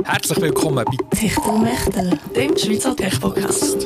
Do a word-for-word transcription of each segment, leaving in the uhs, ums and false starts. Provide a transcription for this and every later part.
Herzlich willkommen bei Techtelmechtel, dem Schweizer Tech-Podcast.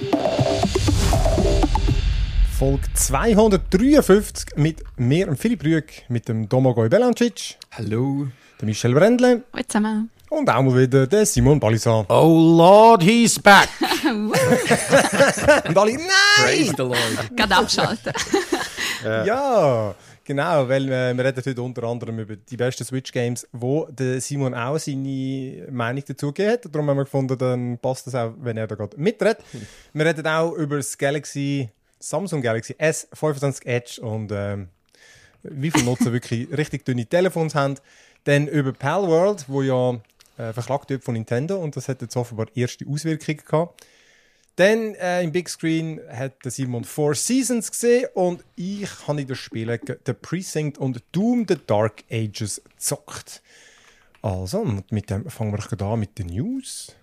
Folge zweihundertdreiundfünfzig mit mir, dem Philipp Rüegg, mit dem Domagoj Belancic. Hallo. Der Michel Brändle. Hallo zusammen. Und auch mal wieder der Simon Ballisan. Oh Lord, he's back. Und alle, nein! Praise the Lord. Gerade abschalten. Ja, genau, weil äh, wir reden heute unter anderem über die besten Switch-Games, wo der Simon auch seine Meinung dazu gegeben hat. Darum haben wir gefunden, dann passt das auch, wenn er da gerade mitredet. Wir reden auch über das Galaxy, Samsung Galaxy S fünfundzwanzig Edge und ähm, wie viele Nutzer wirklich richtig dünne Telefons haben. Dann über Palworld, wo ja äh, verklagt wird von Nintendo und das hat jetzt offenbar erste Auswirkungen gehabt. Dann äh, im Big Screen hat der Simon Four Seasons gesehen und ich habe in den Spielen The Precinct und Doom The Dark Ages gezockt. Also, mit dem fangen wir gerade an mit den News.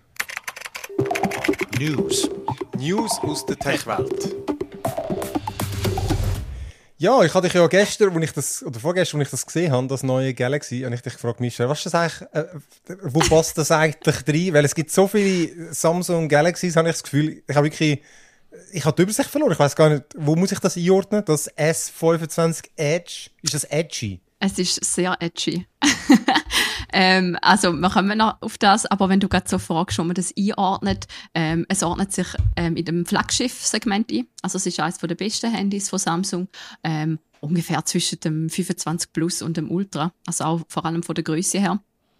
News. News aus der Tech-Welt. Ja, ich hatte dich ja gestern, als ich das, oder vorgestern, als ich das gesehen habe, das neue Galaxy, habe ich dich gefragt, Michel, was ist das eigentlich, äh, wo passt das eigentlich rein? Weil es gibt so viele Samsung Galaxies, habe ich das Gefühl, ich habe wirklich, ich habe die Übersicht verloren. Ich weiß gar nicht, wo muss ich das einordnen? Das S fünfundzwanzig Edge, ist das edgy? Es ist sehr edgy. ähm, also, wir kommen noch auf das, aber wenn du gerade so fragst, wo man das einordnet, ähm, es ordnet sich ähm, in dem Flaggschiff-Segment ein. Also, es ist eines der besten Handys von Samsung. Ähm, ungefähr zwischen dem fünfundzwanzig Plus und dem Ultra. Also auch vor allem von der Größe her.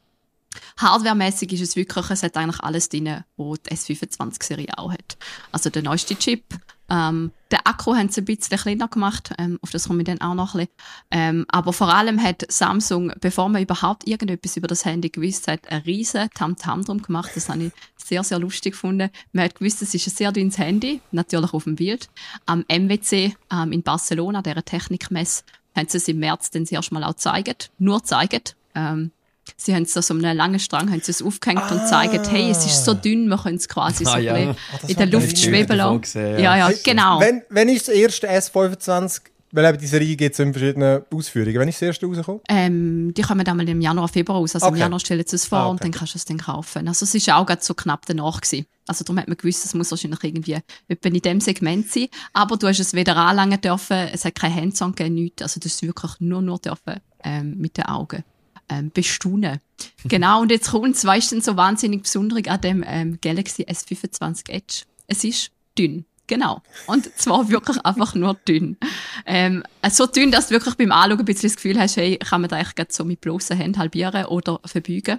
Hardwaremäßig ist es wirklich, es hat eigentlich alles drin, was die S fünfundzwanzig-Serie auch hat. Also der neueste Chip. Ähm, der Akku haben sie ein bisschen kleiner gemacht, ähm, auf das komme ich dann auch noch ein bisschen. Ähm, aber vor allem hat Samsung, bevor man überhaupt irgendetwas über das Handy gewusst hat, einen riesen Tamtam drum gemacht. Das habe ich sehr, sehr lustig gefunden. Man hat gewusst, es ist ein sehr dünnes Handy, natürlich auf dem Bild. Am M W C ähm, in Barcelona, dieser Technikmesse, haben sie es im März dann zuerst mal auch gezeigt, nur gezeigt. Ähm, Sie haben es so um einen langen Strang haben sie es aufgehängt ah. und zeigen, hey, es ist so dünn, wir können es quasi ah, so ja. ein ah, in der Luft schweben lassen. Gesehen, ja, ja, ja, genau. Wenn, wenn ist das erste S fünfundzwanzig, weil eben die Serie gibt es in verschiedenen Ausführungen, wenn ist das erste rausgekommen? Ähm, die kommen dann mal im Januar, Februar raus. Also okay. Im Januar stellen sie es vor ah, okay. und dann kannst du es dann kaufen. Also es war auch gerade so knapp danach gewesen. Also darum hat man gewusst, es muss wahrscheinlich irgendwie etwa in diesem Segment sein. Aber du hast es weder anlangen dürfen, es hat kein Hands-on gegeben, nichts. Also du hast wirklich nur, nur dürfen ähm, mit den Augen ähm, bestaunen. Genau, und jetzt kommt es, weißt du, so wahnsinnig besonders an dem ähm, Galaxy S fünfundzwanzig Edge. Es ist dünn. Genau. Und zwar wirklich einfach nur dünn. Ähm, so dünn, dass du wirklich beim Anschauen ein bisschen das Gefühl hast, hey, kann man da eigentlich so mit bloßen Händen halbieren oder verbeugen.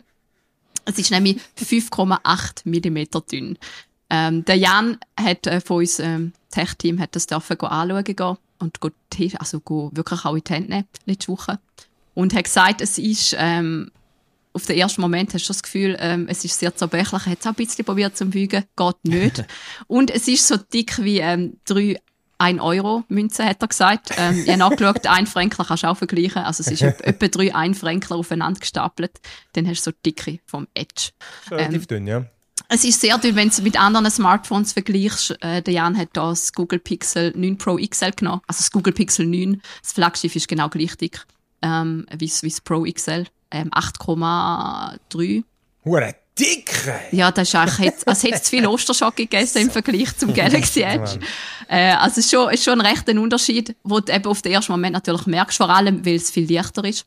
Es ist nämlich fünf Komma acht Millimeter dünn. Ähm, der Jan hat äh, von uns ähm, Tech-Team hat das dürfen go anschauen gehen und go, also go wirklich auch in die Hände nehmen letzte Woche. Und hat gesagt, es ist, ähm, auf den ersten Moment hast du das Gefühl, ähm, es ist sehr zerbrechlich. Er hat es auch ein bisschen probiert zu bügen, geht nicht. Und es ist so dick wie ähm, drei ein Euro Münzen, hat er gesagt. Ähm, ich habe nachgeschaut, ein Fränkler kannst du auch vergleichen. Also es ist etwa drei ein Fränkler aufeinander gestapelt. Dann hast du so die Dicke vom Edge. Relativ ähm, dünn, ja. Es ist sehr dünn, wenn du es mit anderen Smartphones vergleichst. Äh, der Jan hat da das Google Pixel neun Pro X L genommen. Also das Google Pixel neun, das Flaggschiff ist genau gleich dick ähm, wie das Pro X L. Ähm, acht Komma drei. Hure dicke! Ja, das ist eigentlich, als hätte es zu viel Osterschock gegessen im Vergleich zum Galaxy Edge. Äh, also es ist schon, ist schon ein rechter Unterschied, wo du eben auf den ersten Moment natürlich merkst, vor allem, weil es viel leichter ist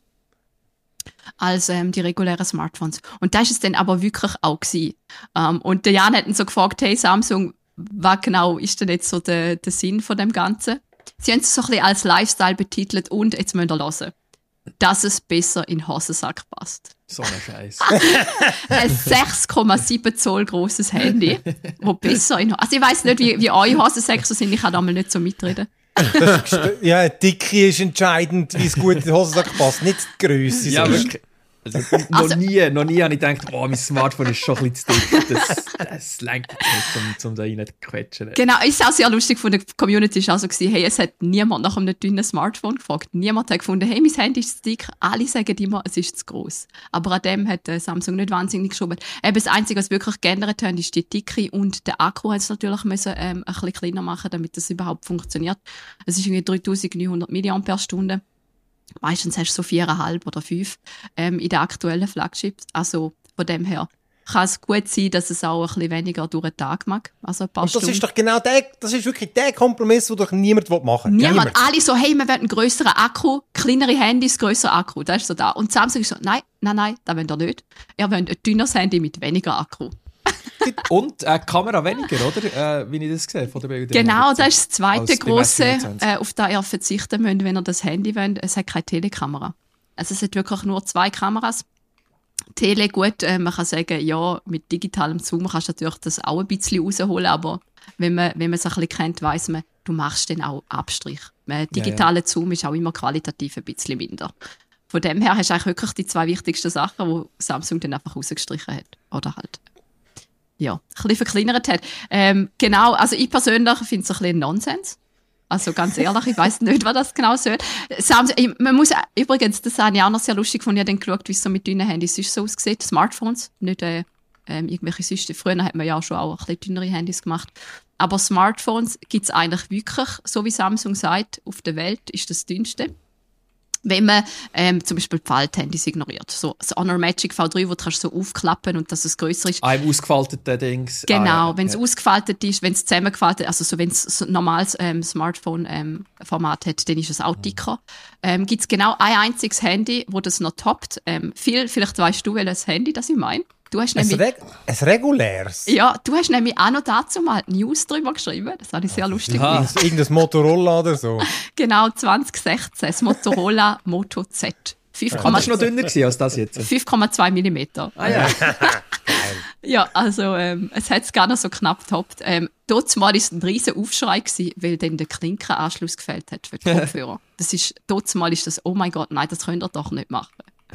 als ähm, die regulären Smartphones. Und das ist es dann aber wirklich auch gewesen. Ähm, und der Jan hat ihn so gefragt, hey Samsung, was genau ist denn jetzt so der, der Sinn von dem Ganzen? Sie haben es so ein bisschen als Lifestyle betitelt und jetzt müsst ihr hören, dass es besser in den Hosensack passt. So ein Scheiß. Ein sechs Komma sieben Zoll grosses Handy, wo besser in... Also ich weiss nicht, wie, wie eure Hosensäcke so sind, ich kann da mal nicht so mitreden. Das ist, ja, die Dicke ist entscheidend, wie es gut in den Hosensack passt, nicht die Grösse. Ja, wirklich. Also, noch, also, nie, noch nie habe ich gedacht, oh, mein Smartphone ist schon ein bisschen zu dick. Das, das lenkt nicht, um, um da rein zu quetschen. Genau, ist auch sehr lustig von der Community. Es war auch so, hey, es hat niemand nach einem dünnen Smartphone gefragt. Niemand hat gefunden, hey, mein Handy ist zu dick. Alle sagen immer, es ist zu gross. Aber an dem hat äh, Samsung nicht wahnsinnig geschoben. Eben das Einzige, was wirklich geändert haben, ist die Dicke und der Akku hat es natürlich müssen, ähm, ein bisschen kleiner machen, damit das überhaupt funktioniert. Es ist irgendwie dreitausendneunhundert Milliampere-Stunden. Meistens hast du so viereinhalb oder fünf ähm, in den aktuellen Flagships. Also von dem her kann es gut sein, dass es auch ein bisschen weniger durch den Tag mag. Also ein paar Und das Stunden. ist doch genau der, das ist wirklich der Kompromiss, den doch niemand machen will. Niemand. Alle so, hey, wir wollen einen grösseren Akku, kleinere Handys, grösserer Akku. Das ist so da. Und Samsung ist so, nein, nein, nein, das wollt ihr nicht. Ihr wollt ein dünneres Handy mit weniger Akku. Und äh, Kamera weniger, oder? Äh, wie ich das gesehen von der Bilder. Genau, das ist das zweite Als grosse, beim S äh, auf das ihr verzichten müsst, wenn ihr das Handy wollt. Es hat keine Telekamera. Also es hat wirklich nur zwei Kameras. Tele, gut, äh, man kann sagen, ja, mit digitalem Zoom kannst du natürlich das auch ein bisschen rausholen, aber wenn man, wenn man es ein bisschen kennt, weiss man, du machst dann auch Abstrich. Äh, digitaler ja, ja. Zoom ist auch immer qualitativ ein bisschen minder. Von dem her hast du eigentlich wirklich die zwei wichtigsten Sachen, die Samsung dann einfach rausgestrichen hat. Oder halt, ja, ein bisschen verkleinert hat. Ähm, genau, also ich persönlich finde es ein bisschen Nonsens. Also ganz ehrlich, ich weiss nicht, was das genau soll. Samsung, ich, man muss, übrigens, das habe ich auch noch sehr lustig gefunden, ich habe dann geschaut, wie es so mit dünnen Handys sonst so aussieht. Smartphones, nicht äh, ähm, irgendwelche Süste. Früher hat man ja auch schon auch ein bisschen dünnere Handys gemacht. Aber Smartphones gibt es eigentlich wirklich, so wie Samsung sagt, auf der Welt ist das dünnste. Wenn man ähm, zum Beispiel die Falthandys ignoriert. So das Honor Magic V drei, wo du kannst so aufklappen und dass es grösser ist. Ah, im ausgefalteten Dings. Genau, ah, ja, okay. Wenn es ausgefaltet ist, wenn es zusammengefaltet also so, wenn es so ein normales ähm, Smartphone-Format ähm, hat, dann ist es auch dicker. Ähm, gibt es genau ein einziges Handy, wo das noch toppt. Ähm, viel, vielleicht weißt du, welches Handy das ich meine. Du hast nämlich, ein, Reg- ein reguläres? Ja, du hast nämlich auch noch dazu mal News drüber geschrieben. Das habe ich sehr lustig gefunden. Irgendein Motorola oder so? Genau, zwanzig sechzehn, das Motorola Moto Z. fünf, ja, das war noch dünner als das jetzt. fünf Komma zwei Millimeter. Ah ja. Ja, also ähm, es hat es gar nicht so knapp getoppt. Ähm, dort war es ein riesen Aufschrei gewesen, weil dann der Klinkenanschluss gefehlt hat für die Kopfhörer. Das ist, dort mal ist das, oh mein Gott, nein, das könnt ihr doch nicht machen.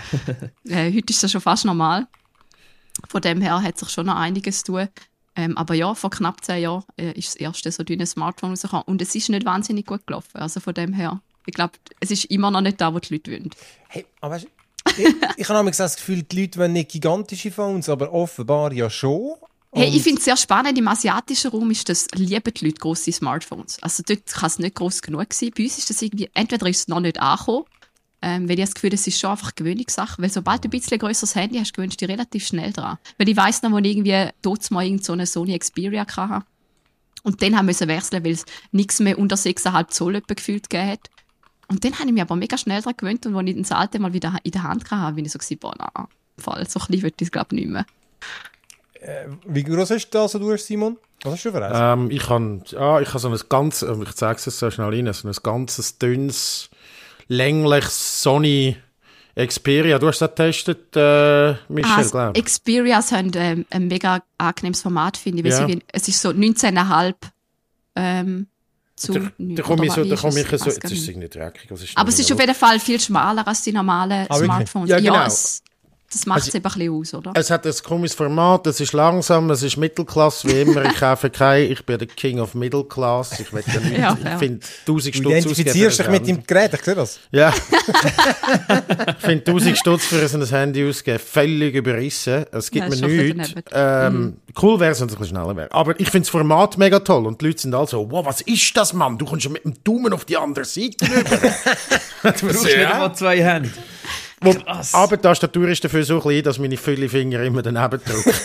äh, heute ist das schon fast normal. Von dem her hat sich schon noch einiges zu tun. Ähm, aber ja, vor knapp zehn Jahren äh, ist das erste so dünne Smartphone rausgekommen. Und es ist nicht wahnsinnig gut gelaufen. Also von dem her, ich glaube, es ist immer noch nicht da, wo die Leute wollen. Hey, aber weißt, ich, ich habe das Gefühl, die Leute wollen nicht gigantische Phones, aber offenbar ja schon. Hey, ich finde es sehr spannend. Im asiatischen Raum ist das, lieben die Leute grosse Smartphones. Also dort kann es nicht gross genug sein. Bei uns ist das irgendwie, entweder ist es noch nicht angekommen, Ähm, weil ich das Gefühl, das ist schon einfach eine Gewöhnungssache. Weil sobald du ein bisschen grösseres Handy hast, gewöhnst du dich relativ schnell dran. Weil ich weiss noch, wo ich irgendwie dort mal irgend so eine Sony Xperia hatte. Und dann haben wir wechseln, weil es nichts mehr unter sechs Komma fünf Zoll gefühlt gegeben hat. Und dann habe ich mich aber mega schnell daran gewöhnt. Und als ich das alte mal wieder in der Hand hatte, bin ich so gewesen, boah, nein, Fall, so klein würde ich es, glaube ich, nicht mehr. Äh, wie groß ist das, also du hast, Simon? Was hast du für eins? Ähm, ich habe ah, ich hab so ein ganz, ich zeige es so schnell rein, so ein ganzes dünnes, längliches Sony Xperia. Du hast das getestet, äh, Michel, ah, glaube ich. Xperias haben ähm, ein mega angenehmes Format, finde ich. Ja. Sie, es ist so neunzehn Komma fünf ähm, zu... Da, da komme ich so, da komme ich so, jetzt ist es irgendwie dreckig. Ist aber es ist auf jeden Fall viel schmaler als die normalen ah, Smartphones. Ja, genau. Ja, es, das macht es also, eben ein bisschen aus, oder? Es hat ein komisches Format, es ist langsam, es ist Mittelklasse, wie immer. Ich kaufe kein, ich bin der King of Middle Class. Ich, will ja nicht, ja, ich ja. finde tausend Du Stutz identifizierst dich mit dem Gerät, ich sehe das. Ja. Ich finde tausend Stutz für so ein Handy ausgeben völlig überrissen. Es gibt Ja, mir nichts. Ähm, mhm. Cool wäre es, wenn es ein bisschen schneller wäre. Aber ich finde das Format mega toll und die Leute sind alle so, wow, was ist das, Mann? Du kommst ja mit dem Daumen auf die andere Seite rüber. Du brauchst nicht einmal zwei Hände. Wo, aber die Tastatur ist dafür so klein, dass meine vielen Finger immer daneben drücken.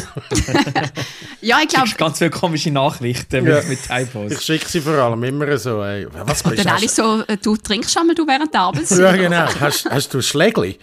Ja, ich glaube... ganz viele komische Nachrichten ja. mit, mit Typos. Ich schicke sie vor allem immer so, ey, was Und dann alle so, du trinkst schon mal du während der Abend. Ja, genau. Hast, hast du ein Schlägli?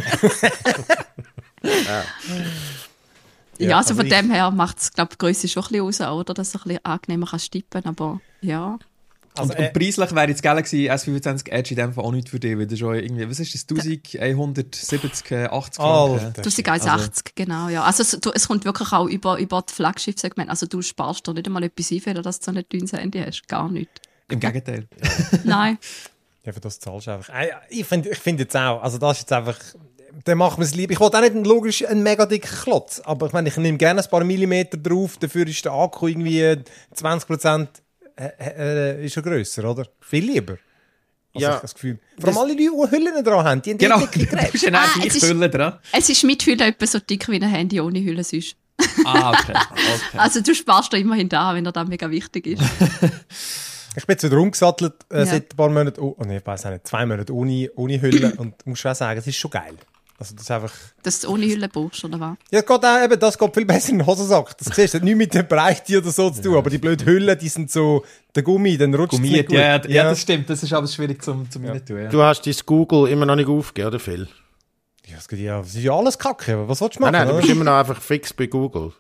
ja. Ja, also von dem her macht es, glaube ich, die Grösse schon ein bisschen aus, oder? Dass du ein bisschen angenehmer kannst tippen, aber ja... Also, und, äh, und preislich wäre jetzt Galaxy S fünfundzwanzig Edge in dem Fall auch nicht für dich, weil du schon irgendwie, was ist das, elfhundertsiebzig, achtzig oh, elfhundertachtzig, also, genau, ja. Also es, du, es kommt wirklich auch über, über das Flaggschiff-Segment, also du sparst da nicht einmal etwas ein, für dass du so ein dünnes Handy hast, gar nicht. Im Gegenteil. Nein. Ja, für das zahlst du einfach. Ich finde ich find jetzt auch, also das ist jetzt einfach, dann machen wir es lieber. Ich wollte auch nicht einen, logisch einen mega dicken Klotz, aber ich meine, ich nehme gerne ein paar Millimeter drauf, dafür ist der Akku irgendwie zwanzig Prozent Äh, ist schon grösser, oder? Viel lieber. Also ja. Ich das Gefühl. Vor allem alle Leute, die Hüllen dran haben, die haben genau. die dicke Geräte. Du hast ah, eine Hülle dran. Es ist mit Hülle etwa so dick wie ein Handy ohne Hülle sonst. Ah, okay. okay. Also du sparst da immerhin da, wenn er dann mega wichtig ist. Ich bin jetzt wieder umgesattelt äh, ja. seit ein paar Monaten, oh, oh nee, ich weiß auch nicht, zwei Monate ohne, ohne Hülle und muss schon sagen, es ist schon geil. Also das ist einfach... Dass du ohne Hülle brauchst, oder was? Ja, geht auch, eben, das geht viel besser in den Hosensack. Das siehst du, das hat nichts mit der Breite oder so zu tun, aber die blöden Hüllen, die sind so, der Gummi, dann rutscht es nicht gut. Ja, ja, ja, das stimmt, das ist aber schwierig zum, zum ja. rein tun. Ja. Du hast dein Google immer noch nicht aufgegeben, oder Phil? Ja, es geht ja, es ist ja alles Kacke, was willst du machen? Nein, nein, du oder? bist immer noch einfach fix bei Google.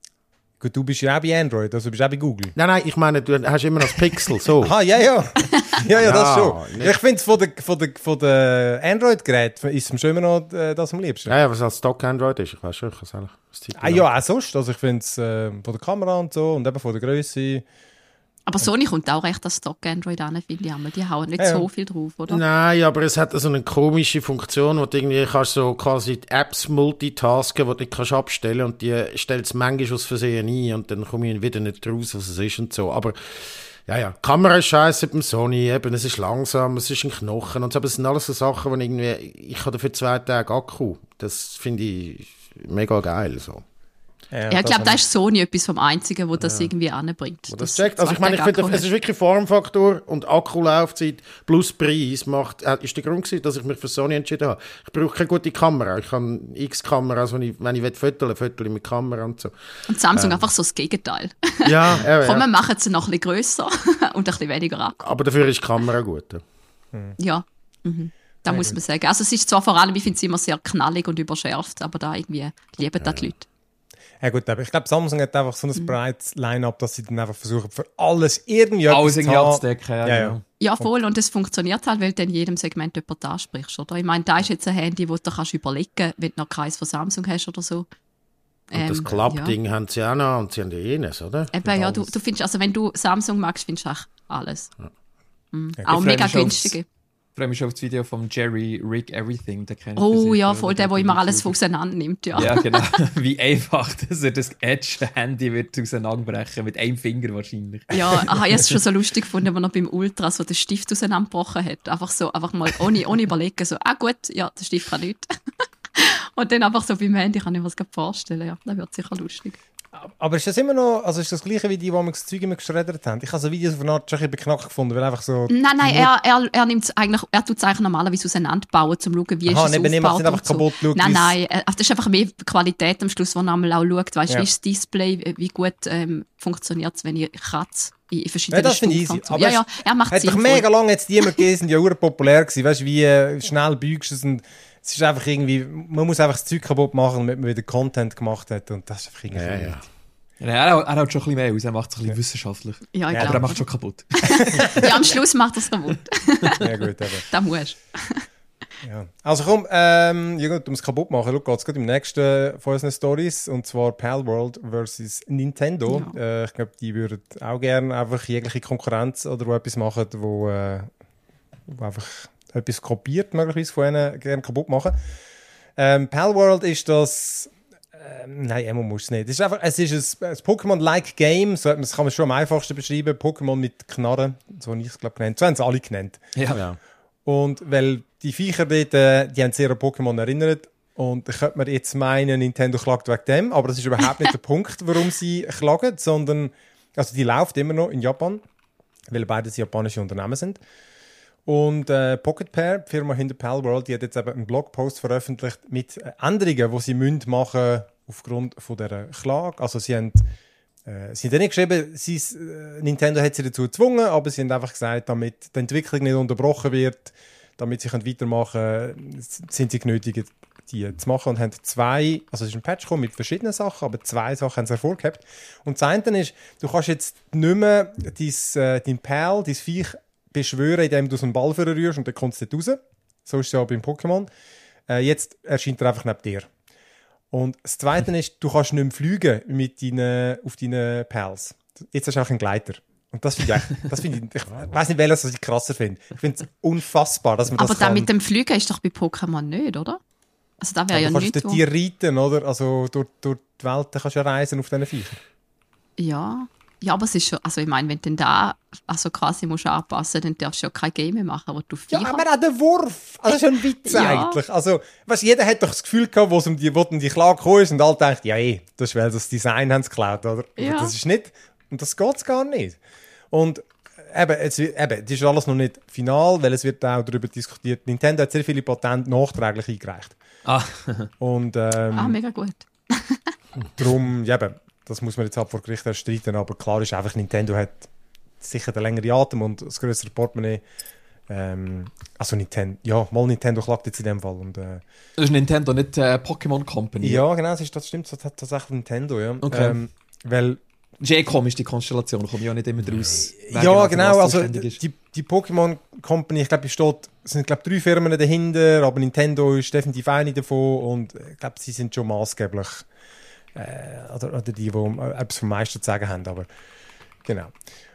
Gut, du bist ja auch bei Android, also du bist auch bei Google. Nein, nein, ich meine, du hast immer noch das Pixel, so. Aha, ja, ja. ja, ja, das Ja, schon. nicht- Ich finde es von den von der, von der Android-Geräten ist es mir schon immer noch äh, das am liebsten. Ja, ja, was als Stock Android ist, ich weiß schon, ich kann es eigentlich. das Zeitchen Ah, ja, auch sonst. Also ich finde es äh, von der Kamera und so und eben von der Größe. Aber Sony kommt auch recht als Stock Android an, finde ich einmal. Die hauen nicht Ja, ja. so viel drauf, oder? Nein, aber es hat so eine komische Funktion, wo du irgendwie kannst so quasi die Apps multitasken, die du nicht kannst abstellen und die stellt es manchmal aus Versehen ein und dann komme ich wieder nicht raus, was es ist und so. Aber ja, ja, die Kamera ist scheiße beim Sony, eben, es ist langsam, es ist ein Knochen und so, aber es sind alles so Sachen, die irgendwie, ich habe dafür zwei Tage Akku. Das finde ich mega geil, so. Ja, Ja, ich glaube, haben- da ist Sony etwas vom Einzigen, wo das irgendwie anbringt. Und das checkt. Also ich meine, ich finde, es ist wirklich Formfaktor und Akkulaufzeit plus Preis macht, äh, ist der Grund gewesen, dass ich mich für Sony entschieden habe. Ich brauche keine gute Kamera. Ich habe x Kameras, wenn ich, wenn ich fotografieren will, fotografiere mit Kamera und so. Und Samsung einfach so das Gegenteil. Ja, ja, Komm, wir ja. machen sie noch ein bisschen grösser und ein bisschen weniger Akku. Aber dafür ist die Kamera gut. Ja. Ja, mhm. da muss man sagen. Also es ist zwar vor allem, ich finde es immer sehr knallig und überschärft, aber da irgendwie lieben das die Leute. Ja gut, aber ich glaube, Samsung hat einfach so ein breites Line-Up, dass sie dann einfach versuchen, für alles irgendwie Alles etwas irgendwie zu haben. abzudecken. Ja, Ja, ja. genau. Ja, voll. Und es funktioniert halt, weil du in jedem Segment jemanden ansprichst, oder? Ich meine, da ist jetzt ein Handy, wo du kannst überlegen, wenn du noch keins von Samsung hast oder so. Und Ähm, das Klappding haben sie auch noch und sie haben ja jenes, oder? Eben, ja, du, du findest, also wenn du Samsung magst, findest du auch alles. Mhm. Ja, Auch ich mega freue mich aufs- günstige. Ich freue mich schon auf das Video von Jerry Rig Everything. Den kennt ihr Oh sicher, ja, oder? voll, der, der immer alles auseinander nimmt, ja. Ja, genau. Wie einfach, dass er das Edge-Handy wird auseinanderbrechen mit einem Finger wahrscheinlich. Ja, ich habe es schon so lustig gefunden, als er beim Ultra so den Stift auseinandergebrochen hat. Einfach so, einfach mal ohne, ohne überlegen, so, ah gut, ja, der Stift kann nichts. Und dann einfach so beim Handy, kann ich mir das gerade vorstellen, ja, das wird sicher lustig. Aber ist das immer noch, also ist das gleiche wie die, die wir das Zeug immer geschreddert haben? Ich habe so Videos von Art schon ein bisschen beknackt gefunden, weil einfach so... Nein, nein, er, er, er nimmt es eigentlich, er tut es eigentlich normalerweise auseinanderbauen, um zu schauen, wie Aha, ist es neben ihm macht es aufgebaut einfach und so. kaputt, schaut, Nein, wie's- nein, äh, das ist einfach mehr Qualität am Schluss, wo er einmal auch schaut, weißt, Ja. wie ist das Display, wie- wie gut ähm, funktioniert es, wenn ich kratze in Ja, verschiedenen das finde ich Stufen. easy. und so. Aber Ja, es ja, er macht hat doch sinnvoll. mega lange jetzt die immer gegeben, sind ja ur populär gewesen. Weißt du, wie äh, schnell bügst du es und es ist einfach irgendwie, man muss einfach das Zeug kaputt machen, damit man wieder Content gemacht hat und das ist einfach irgendwie... Ja, ja. Ja, er, er hat schon ein bisschen mehr aus, er macht es ein bisschen wissenschaftlich. Ja, ich Ja, Aber er glaube. macht schon kaputt. Ja, am Schluss macht er es kaputt. Ja gut, eben. Das musst Ja. Also komm, ähm, ja gut, um es kaputt machen, schau, geht's gerade im nächsten von unseren Stories und zwar Palworld versus Nintendo. Ja. Äh, ich glaube, die würden auch gerne einfach jegliche Konkurrenz oder wo etwas machen, wo, äh, wo einfach etwas kopiert, möglicherweise von ihnen gerne kaputt machen. Ähm, Palworld ist das... Ähm, nein, Emo muss es nicht. Es ist einfach, es ist ein, ein Pokémon-like Game, so hat man- das kann man schon am einfachsten beschreiben. Pokémon mit Knarren, so habe ich es glaube genannt. So haben sie alle genannt. Ja. Ja. Und weil die Viecher dort, äh, die haben sehr an Pokémon erinnert. Und da könnte man jetzt meinen, Nintendo klagt wegen dem. Aber das ist überhaupt nicht der Punkt, warum sie klagen. Sondern, also die läuft immer noch in Japan. Weil beides japanische Unternehmen sind. Und äh, Pocket Pair, die Firma hinter Palworld, die hat jetzt eben einen Blogpost veröffentlicht mit äh, Änderungen, die sie müssen machen aufgrund von dieser Klage. Also sie haben, äh, sie haben nicht geschrieben, sie, äh, Nintendo hat sie dazu gezwungen, aber sie haben einfach gesagt, damit die Entwicklung nicht unterbrochen wird, damit sie können weitermachen können, sind sie genötigt, die zu machen und haben zwei, also es ist ein Patch gekommen mit verschiedenen Sachen, aber zwei Sachen haben sie hervorgehabt. Und das eine ist, du kannst jetzt nicht mehr dein, äh, dein Pal, dein Viech beschwören, indem du so einen Ball rührst und dann kommst du nicht raus. So ist es ja beim Pokémon. Äh, jetzt erscheint er einfach neben dir. Und das Zweite ist, du kannst nicht mehr fliegen mit deinen, auf deinen Pals. Jetzt hast du auch einen Gleiter. Und das finde ich, echt- das finde ich, ich weiß nicht, welches was ich krasser finde. Ich finde es unfassbar, dass man Aber das da kann. mit dem Fliegen ist doch bei Pokémon nicht, oder? Also da wäre ja du kannst nichts. den wo- Tier reiten, oder? Also durch, durch die Welt kannst du ja reisen auf diesen Viechern. Ja. Ja, aber es ist schon, also ich meine, wenn du da also quasi musst anpassen, dann darfst du ja kein Game mehr machen, wo du Ja, Viecher... aber auch der Wurf. Also, das ist ja ein Witz Ja. eigentlich. Also, weißt, jeder hat doch das Gefühl gehabt, wo es um die, wo um die Klage gekommen ist und alle denken, ja eh, das ist, weil das Design haben sie geklaut, oder? Ja. Aber das ist nicht, und das geht gar nicht. Und eben, es, wird- eben, das ist alles noch nicht final, weil es wird auch darüber diskutiert. Nintendo hat sehr viele Patente nachträglich eingereicht. Ah. Und ähm, Ah, mega gut. darum, ja, eben, das muss man jetzt halt vor Gericht erstreiten, aber klar ist einfach, Nintendo hat sicher den längeren Atem und das größere Portemonnaie. Ähm, also Nintendo, ja, mal Nintendo klagt jetzt in dem Fall. Und, äh, Das ist Nintendo, nicht äh, Pokémon Company. ja, genau, das, ist, das stimmt, das hat tatsächlich Nintendo, ja. Okay. Ähm, weil, Das ist eh komisch, die Konstellation, komme ich auch nicht immer draus. ja, genau, also die, die Pokémon Company, ich glaube, es steht, es sind glaube drei Firmen dahinter, aber Nintendo ist definitiv eine davon und ich glaube, sie sind schon maßgeblich äh, oder, oder die, die äh, etwas vom meisten zu sagen haben, aber genau.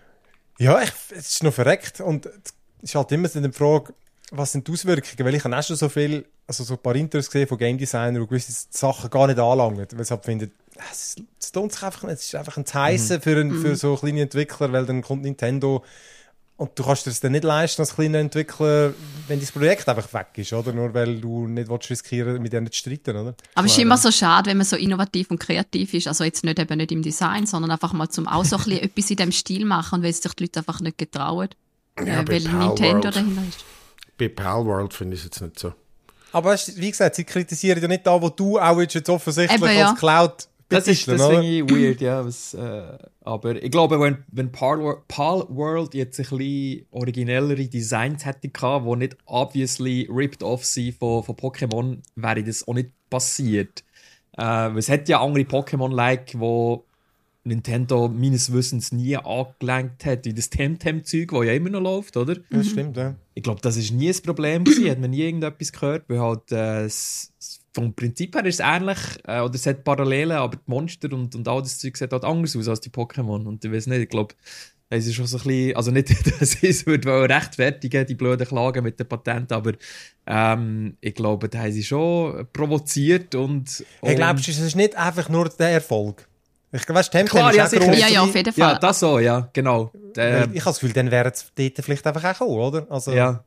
Ja, ich, es ist noch verreckt und es ist halt immer so die Frage, was sind die Auswirkungen, weil ich habe auch schon so viel, also so ein paar Interviews gesehen von Game Designern, die gewisse Sachen gar nicht anlangen, weil sie halt finden, es, es lohnt sich einfach nicht, es ist einfach ein Heissen mhm. für, ein, für so kleine Entwickler, weil dann kommt Nintendo und du kannst dir das dann nicht leisten als kleiner Entwickler, wenn dein Projekt einfach weg ist, oder? Nur weil du nicht willst riskieren, mit denen zu streiten, oder? Aber es ist immer so schade, wenn man so innovativ und kreativ ist, also jetzt nicht eben nicht im Design, sondern einfach mal zum auch so ein bisschen etwas in diesem Stil machen, weil es sich die Leute einfach nicht getrauen, Ja, äh, weil bei Nintendo Palworld. dahinter ist. Bei Palworld finde ich es jetzt nicht so. Aber es ist, wie gesagt, sie kritisieren ja nicht da, wo du auch jetzt, jetzt offensichtlich Eben, ja. als Cloud Das ist betiteln, das oder? finde ich weird, ja. Was, äh, aber ich glaube, wenn, wenn Palworld, Palworld jetzt ein bisschen originellere Designs hätte gehabt, die nicht obviously ripped off sind von, von Pokémon, wäre das auch nicht passiert. Äh, es hat ja andere Pokémon-like, wo Nintendo meines Wissens nie angelenkt hat, wie das Temtem-Zeug, das ja immer noch läuft, oder? Das stimmt, ja. Ich glaube, das war nie ein Problem gewesen, hat man nie irgendetwas gehört, weil halt äh, s- s- vom Prinzip her ist es ähnlich, äh, oder es hat Parallelen, aber die Monster und, und all das Zeug sieht halt anders aus als die Pokémon und ich weiß nicht, ich glaube, es ist schon so ein bisschen, also nicht, dass ich es würde rechtfertigen, die blöden Klagen mit den Patenten, aber ähm, ich glaube, da haben sie schon provoziert und... Hey, und glaubst du, es ist nicht einfach nur der Erfolg? Ich weißt, Temtem Klar, ist ja, auch sicher. gross. Ja, ja, auf jeden Fall. ja, das so, ja, genau. Weil Ähm, ich habe das Gefühl, dann wären es dort vielleicht einfach auch gekommen, oder? Also, ja.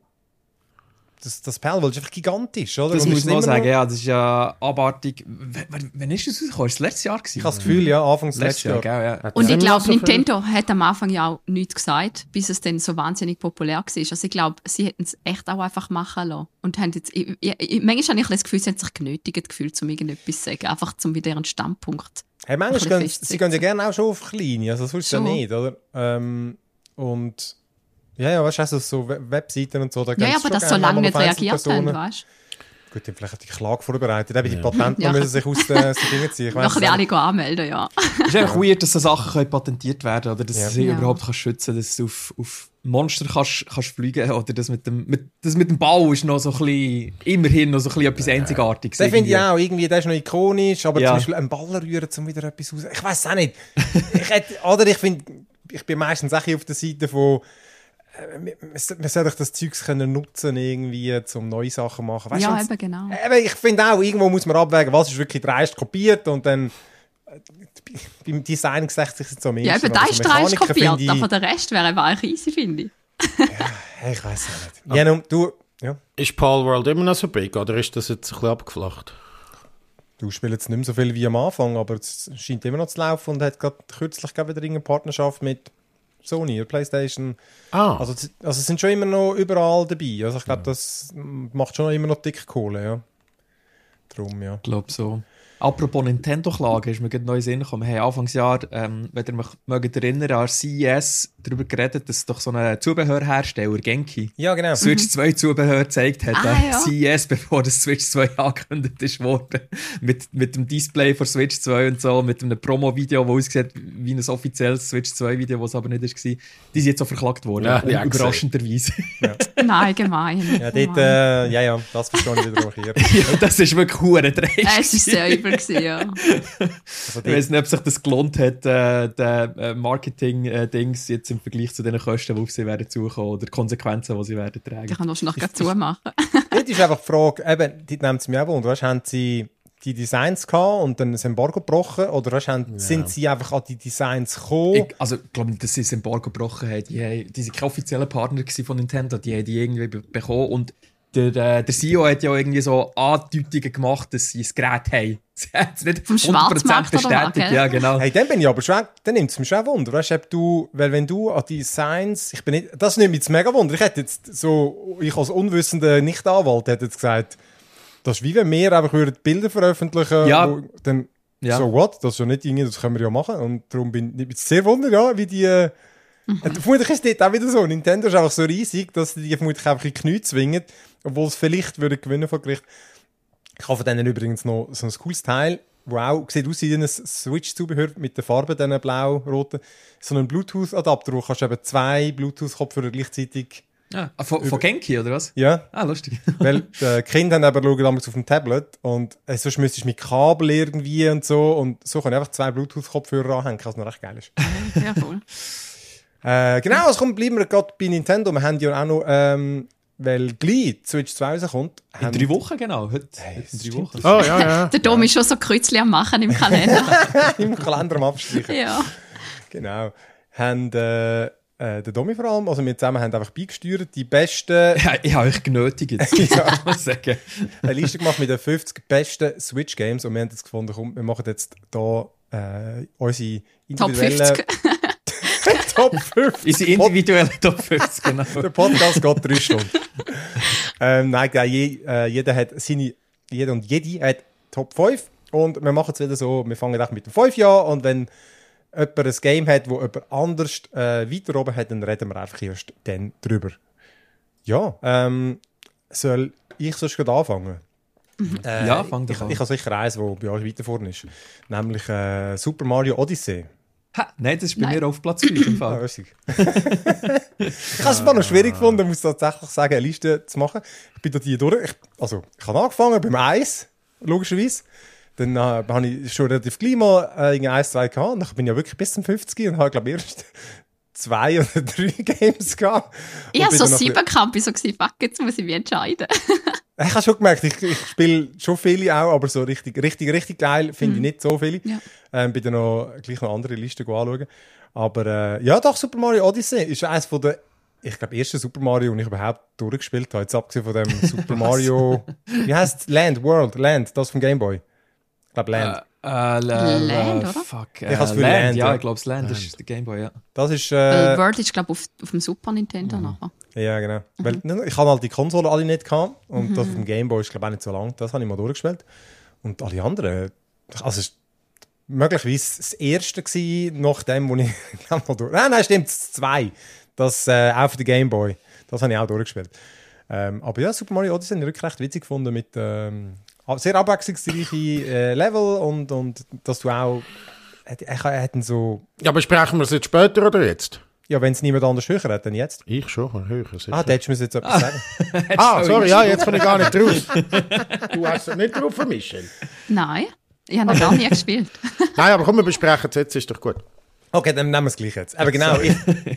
das, das Palworld ist einfach gigantisch, oder? Das Und muss ist man auch immer sagen, noch- ja, das ist ja abartig. W- w- Wann ist das rausgekommen? Ist das letztes Jahr gewesen? Ich habe das Gefühl, ja, Anfangs letztes letztes Jahr, Jahr. gell, ja. Hat Und das ich immer glaube, so viel- Nintendo hat am Anfang ja auch nichts gesagt, bis es dann so wahnsinnig populär war. Also ich glaube, sie hätten es echt auch einfach machen lassen. Und haben jetzt, ich, ich, ich, manchmal habe ich das Gefühl, sie haben sich genötigt gefühlt, um irgendetwas zu sagen. Einfach zum wieder ihren Standpunkt. Hey, manchmal Ein gehen, bisschen sie gehen ja gerne auch schon auf kleine, also sonst ja Schon. nicht, oder? Ähm, und ja, ja, weißt du, also so We- Webseiten und so, da Ja, gehen ja, sie aber schon dass so gerne lange mal nicht auf reagiert haben, Einzelpersonen. weißt Gut, dann vielleicht hat die Klage vorbereitet, eben die Ja. Patente Ja. müssen sich aus den aus den Fingern ziehen. Ich du? weiss Noch ein es bisschen nicht. alle anmelden, ja. Es ist einfach weird, dass so Sachen können patentiert werden können, oder dass Ja. du sie Ja. überhaupt kannst schützen kannst, dass du auf, auf Monster kannst, kannst fliegen oder das mit dem, mit, das mit dem Bau ist noch so ein bisschen, immerhin noch so ein bisschen etwas Einzigartiges. Den finde ich irgendwie. auch, irgendwie, der ist noch ikonisch, aber Ja. zum Beispiel einen Ball rühren, um wieder etwas raus... Ich weiß auch nicht. ich hätte, oder ich finde, ich bin meistens auch auf der Seite von, äh, man- man soll doch das Zeugs können nutzen, irgendwie, um neue Sachen zu machen. Weißt Ja, du, eben genau. Eben, ich finde auch, irgendwo muss man abwägen, was ist wirklich dreist kopiert und dann äh, beim Design gesagt sich jetzt so am Ja, ehesten, eben, da aber ist so dreist Mechaniken kopiert, finde ich- aber der Rest wäre einfach eigentlich easy, finde ich. Hey, ich weiß auch nicht. Ja, nun, du, ja, Ist Palworld immer noch so big oder ist das jetzt ein bisschen abgeflacht? du spielst jetzt nicht mehr so viel wie am Anfang, aber es scheint immer noch zu laufen und hat gerade kürzlich gerade wieder eine Partnerschaft mit Sony oder PlayStation. Ah, Also, z- also es sind schon immer noch überall dabei. Also ich glaube, das macht schon immer noch dick Kohle, ja. Drum, ja. Ich glaube so. Apropos Nintendo-Klage, ist mir gerade neu in den Sinn gekommen. Wir haben Anfangsjahr, ähm, wenn ihr mich mögt erinnern, an C E S darüber geredet, dass doch so ein Zubehörhersteller, Genki, Ja, genau. Switch zwei Zubehör gezeigt hat. Ah, an ja. C E S, bevor das Switch zwei angekündigt ist worden. mit, mit dem Display von Switch zwei und so, mit einem Promo-Video, das aussieht wie ein offizielles Switch zwei Video, das aber nicht war. Die sind jetzt auch verklagt worden. Ja, ja, überraschenderweise. Nein, gemein. Ja, dort, äh, ja, ja, das verstehe ich wiederum hier. ja, das ist wirklich hure dreist. Äh, es ist sehr übel gewesen, ja. Also Ich dort, weiß nicht, ob sich das gelohnt hat, äh, der äh, Marketing-Dings jetzt im Vergleich zu den Kosten, die auf sie werden zukommen oder Konsequenzen, die sie werden tragen. Ich kann wahrscheinlich gerade zumachen. dort ist einfach die Frage, eben, die nimmt es mir auch wunder, weißt, haben sie die Designs gehabt und dann das Embargo gebrochen oder weißt, haben, sind sie einfach an die Designs gekommen? Ich, also, ich glaube nicht, dass sie das Embargo gebrochen haben. Die, haben, die sind keine offiziellen Partner gewesen von Nintendo, die haben die irgendwie be bekommen und der, äh, der C E O hat ja irgendwie so Andeutungen gemacht, dass sie ein Gerät haben. Sie hat es nicht Vom Schwarzmarkt oder was, bestätigt. gell? Ja, genau. Hey, dann bin ich aber schon, dann nimmt es mich schon Wunder, weißt, ob du, weil wenn du an Designs, ich bin nicht, das nimmt mich jetzt mega Wunder, ich hätte jetzt so, ich als unwissender Nicht-Anwalt hätte jetzt gesagt, Das ist wie wenn wir einfach würden Bilder veröffentlichen Ja. wo dann Ja. so what, das ist ja nicht irgendwie, das können wir ja machen. Und darum bin ich sehr wundert, ja, wie die... Äh, vermutlich ist es dort auch wieder so. Nintendo ist einfach so riesig, dass die vermutlich einfach in die Knie zwingen, obwohl es vielleicht würde gewinnen vor Gericht. Ich habe von denen übrigens noch so ein cooles Teil, wo auch sieht aus wie ein Switch-Zubehör mit den Farben, diesen blau-roten. So einen Bluetooth-Adapter, wo kannst du eben zwei Bluetooth-Kopfhörer gleichzeitig... Ah, von, von Genki, oder was? Ja. Ah, lustig. Weil die Kinder haben aber schauen damals auf dem Tablet und äh, sonst müsstest du mit Kabel irgendwie und so und so kann ich einfach zwei Bluetooth-Kopfhörer anhängen, was noch recht geil ist. Ja, voll. Äh, genau, also komm, bleiben wir gerade bei Nintendo. Wir haben ja auch noch, ähm, weil gleich die Switch zwei rauskommt. In drei Wochen, genau. Heute, Hey, heute in das drei stimmt. Wochen. Oh, ja, ja. Der Dom ist schon so Kreuzchen am Machen im Kalender. Im Kalender am Abstreichen. Ja. Genau. Haben äh, äh, der Domi vor allem, also wir zusammen haben einfach beigesteuert, die besten, Ja, ich habe euch genötigt, Ja. muss ich sagen. eine Liste gemacht mit den fünfzig besten Switch-Games und wir haben jetzt gefunden, komm, wir machen jetzt da äh, unsere Top individuellen fünfzig. Top fünfzig. Unsere individuelle Top fünfzig, genau. Der Podcast geht drei Stunden. ähm, nein, genau, je, äh, jeder hat seine, jeder und jede hat Top fünf und wir machen es wieder so, wir fangen auch mit dem fünf an und wenn jemand ein Game hat, wo jemand anders äh, weiter oben hat, dann reden wir einfach erst dann drüber. Ja, ähm, soll ich sonst gerade anfangen? Äh, Ja, fang doch ich, an. ich habe sicher eins, das bei euch weiter vorne ist. Nämlich äh, Super Mario Odyssey. Ha, nein, das ist bei Nein. mir auf Platz fünf im Ah, Fall. lustig. Ich habe es ein paar noch schwierig gefunden, muss tatsächlich sagen, eine Liste zu machen. Ich bin da die durch. Ich, also, ich habe angefangen beim eins, logischerweise. Dann äh, habe ich schon relativ gleich mal äh, eins, zwei gehabt. Und dann bin ich ja wirklich bis zum fünfzig und habe, glaube ich, erst zwei oder drei Games gehabt. Ich Und habe bin so dann noch sieben gehabt, bin so gewesen, fuck, jetzt muss ich mich entscheiden. Ich habe schon gemerkt, ich, ich spiele schon viele auch, aber so richtig, richtig, richtig geil finde ich nicht so viele. Ja. Ähm, bin dann noch gleich noch andere Listen anschauen. Aber äh, ja, doch, Super Mario Odyssey ist eines von der, ich glaube, ersten Super Mario, den ich überhaupt durchgespielt habe. Jetzt abgesehen von dem Super Mario, wie heißt Land, World, Land, das vom Game Boy. Ich glaube Land. Äh, äh, Land, Land, oder? Fuck. Ich hab's Äh, für Land, Land, ja, ja. ich glaube, das Land ist der Gameboy, ja. Das ist, Weil äh, Word ist, glaube ich, auf, auf dem Super Nintendo nachher. ja genau. Weil, ich habe halt die Konsolen alle nicht gehabt und das auf dem Game Boy ist, glaube ich, auch nicht so lang. Das habe ich mal durchgespielt. Und alle anderen, also es war möglicherweise das erste gewesen, nach dem, wo ich glaub, mal durch... Nein, nein, stimmt, das zwei. Das äh, auch für den Game Boy. Das habe ich auch durchgespielt. Ähm, aber ja, Super Mario Odyssey habe ich wirklich recht witzig gefunden mit ähm, sehr abwechslungsreiche äh, Level und, und dass du auch... Ich hätte so... Ja, besprechen wir es jetzt später oder jetzt? Ja, wenn es niemand anders höher hat, dann jetzt. Ich schon, höher. Sicher. Ah, da hättest du mir jetzt etwas sagen. Ah, sorry, ja, jetzt bin ich gar nicht drauf. Du hast es nicht drauf, Michel. Nein, ich habe noch gar nie gespielt. Nein, aber komm, wir besprechen es jetzt, ist doch gut. Okay, dann nehmen wir es gleich jetzt. Aber genau, ich,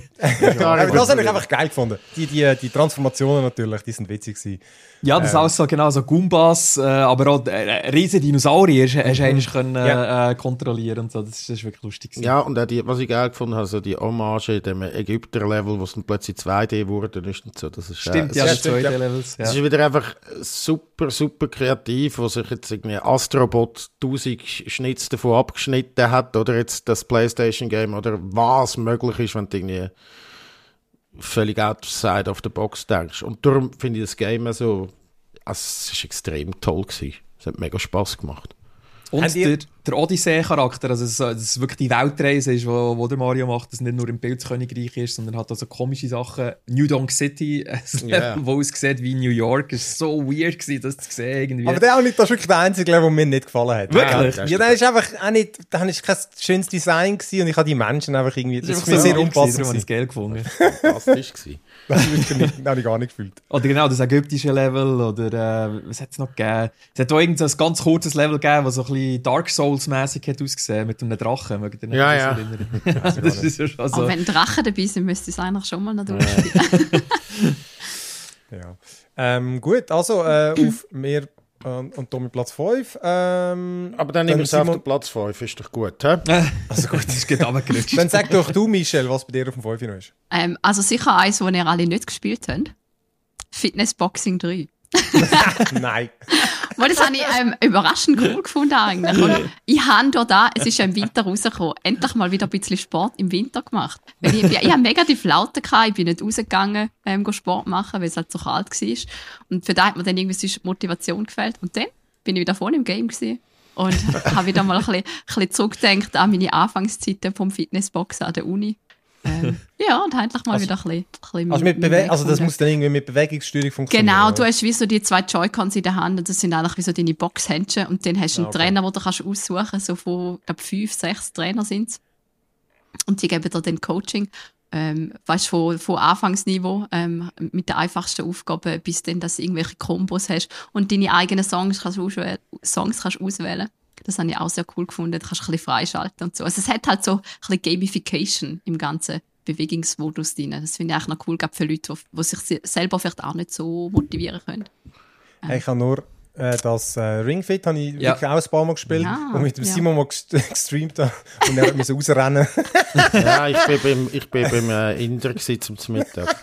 aber das habe ich einfach geil gefunden. Die, die, die Transformationen natürlich, die sind witzig gewesen. Ja, das ist auch so, genau, so Goombas, äh, aber auch äh, riesige Dinosaurier hast, hast du eigentlich können, Ja. äh, kontrollieren und so. Das ist, das ist wirklich lustig gewesen. Ja, und auch die, was ich geil gefunden habe, so die Hommage in dem Ägypter-Level, wo es dann plötzlich zwei D wurde, ist und so. Das ist, Stimmt, äh, ja, es die ist, stimmt, zwei ja. D-Levels. es Ja. ist wieder einfach super, super kreativ, wo sich jetzt irgendwie Astrobot tausend Schnitz davon abgeschnitten hat, oder jetzt das PlayStation-Game, oder was möglich ist, wenn du irgendwie völlig outside of the box denkst. Und darum finde ich das Game so, also es ist extrem toll gewesen. Es hat mega Spass gemacht. Und Habt ihr- der, der Odyssee-Charakter, also dass es wirklich die Weltreise ist, wo, wo der Mario macht, dass es nicht nur im Pilzkönigreich ist, sondern hat also komische Sachen. New Donk City, ein Ja. Level, wo aussieht wie New York, ist so weird gewesen, das zu sehen irgendwie. Aber der auch nicht, das ist wirklich der einzige Level, der mir nicht gefallen hat. Wirklich? Ja, der ist einfach auch nicht, da ist kein schönes Design gewesen und ich habe die Menschen einfach irgendwie, das, das ist ist mir sehr so unpassend darum habe ich gewesen. es geil gefunden. Fantastisch gewesen. Das habe ich nicht, das habe ich gar nicht gefühlt. Oder genau, das ägyptische Level, oder äh, was hat es noch gegeben? Es hat auch irgend so ein ganz kurzes Level gegeben, das so ein bisschen Dark Souls-mäßig hat ausgesehen, mit einem Drachen. Mögt ihr euch Ja, das ja. erinnern? Das ist ja schon so. Aber wenn Drachen dabei sind, müsste ich es eigentlich schon mal noch durchspielen. Ja. Ähm, gut, also äh, auf mir und, und Tommy Platz fünf. Ähm, Aber dann nehmen wir es auf Simon- den Platz fünf, ist doch gut, hä? Also gut, das ist gerade runtergerutscht. Dann sag doch du, Michel, was bei dir auf dem fünf noch ist. ähm, also sicher eins, das ihr alle nicht gespielt habt. Fitness Boxing drei. Nein. Weil das habe ich ähm, überraschend cool gefunden eigentlich. Und ich habe da, da, es ist ja im Winter rausgekommen, endlich mal wieder ein bisschen Sport im Winter gemacht. Weil ich, ich, ich habe mega die Flaute gehabt, ich bin nicht rausgegangen, ähm, Sport machen, weil es halt so kalt war. Und für da hat mir dann irgendwie sonst Motivation gefehlt. Und dann bin ich wieder voll im Game gewesen. Und habe wieder mal ein bisschen, ein bisschen zurückgedacht an meine Anfangszeiten vom Fitnessboxen an der Uni. Ähm, ja, und endlich mal also, wieder ein bisschen, ein bisschen also, mit Bewe- also das muss dann irgendwie mit Bewegungssteuerung funktionieren? Genau, oder? Du hast wie so die zwei Joy-Cons in der Hand und das sind eigentlich wie so deine Boxhändchen und dann hast du einen ah, okay. Trainer, den du kannst aussuchen kannst, so von, ich glaube, fünf, sechs Trainer sind es. Und die geben dir dann Coaching, ähm, weißt, von, von Anfangsniveau ähm, mit den einfachsten Aufgaben bis dann, dass du irgendwelche Kombos hast und deine eigenen Songs kannst du auswählen. Songs kannst du auswählen. Das habe ich auch sehr cool gefunden. Du kannst ein bisschen freischalten und so. Also es hat halt so ein bisschen Gamification im ganzen Bewegungsmodus drin. Das finde ich auch noch cool, gerade für Leute, die sich selber vielleicht auch nicht so motivieren können. Ähm. Hey, ich habe nur äh, das äh, Ring Fit habe ich ja. wirklich auch ein paar Mal gespielt ja, und mit dem ja. Simon mal gestreamt und er musste rausrennen. Ja, ich bin beim, ich bin beim äh, Inder zum Mittag.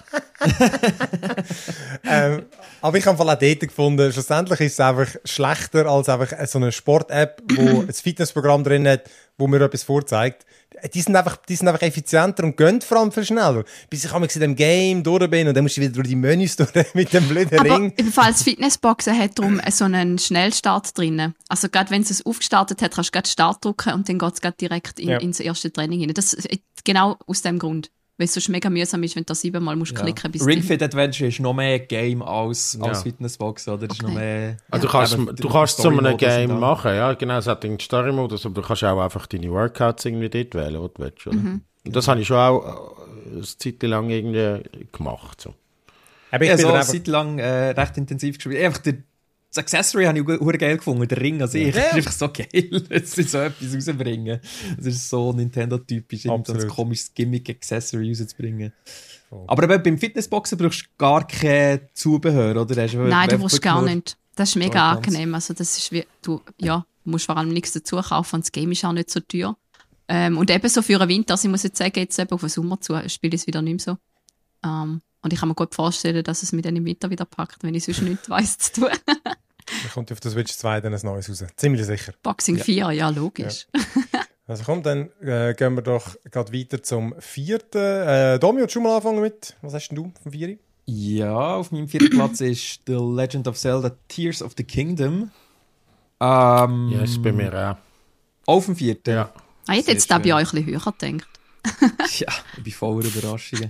ähm, aber ich habe auch dort gefunden, schlussendlich ist es einfach schlechter als einfach so eine Sport-App, wo ein Fitnessprogramm drin hat, wo mir etwas vorzeigt. Die sind einfach, die sind einfach effizienter und gehen vor allem viel schneller. Bis ich einmal in dem Game durch bin und dann musst du wieder durch die Menüs durch mit dem blöden Ring. Aber falls Fitnessboxen hat darum so einen Schnellstart drin. Also gerade wenn es aufgestartet hat, kannst du gerade Start drücken und dann geht es direkt in, ja. ins erste Training hinein. Das genau aus dem Grund. Weil es sonst mega mühsam ist, wenn du siebenmal musst ja. klicken musst. Ring Fit Adventure ist noch mehr Game als, ja. als Fitnessbox, oder? Das okay. ist noch mehr, also du kannst, du kannst zu einem Game machen, ja, genau, es hat den Story-Modus, aber du kannst auch einfach deine Workouts irgendwie dort wählen, was du willst, oder? Mhm. Und das habe ich schon auch eine Zeit lang irgendwie gemacht, so. Aber ich ja, bin so eine Zeit lang äh, recht intensiv gespielt. Einfach der, das Accessory habe ich auch geil gefunden, der Ring an sich. Ja. Das ist einfach so geil, dass sie so etwas rausbringen. Das ist so Nintendo-typisch, so ein komisches Gimmick-Accessory rauszubringen. Oh. Aber eben, beim Fitnessboxen brauchst du gar kein Zubehör, oder? Hast du Nein, du brauchst gar nicht. Das ist mega angenehm. Also das ist wie, du ja, musst vor allem nichts dazu kaufen und das Game ist auch nicht so teuer. Ähm, und eben so für den Winter, also ich muss jetzt sagen, jetzt eben auf den Sommer zu, spiele ich es wieder nicht mehr so. Ähm, und ich kann mir gut vorstellen, dass es mich dann im Winter wieder packt, wenn ich sonst nichts weiss zu tun. Dann kommt auf der Switch zwei dann ein neues raus. Ziemlich sicher. Boxing ja. vier, ja, logisch. Ja. Also komm, dann äh, gehen wir doch gerade weiter zum vierten. Äh, Domi, willst du schon mal anfangen mit? Was hast denn du vom Vieri? Ja, auf meinem vierten Platz ist The Legend of Zelda Tears of the Kingdom. Ähm, ja, ist bei mir auch. Auf dem vierten? Ja. Ah, ich hätte jetzt da bei euch ein bisschen höher gedacht. Ja, ich bin voller Überraschungen.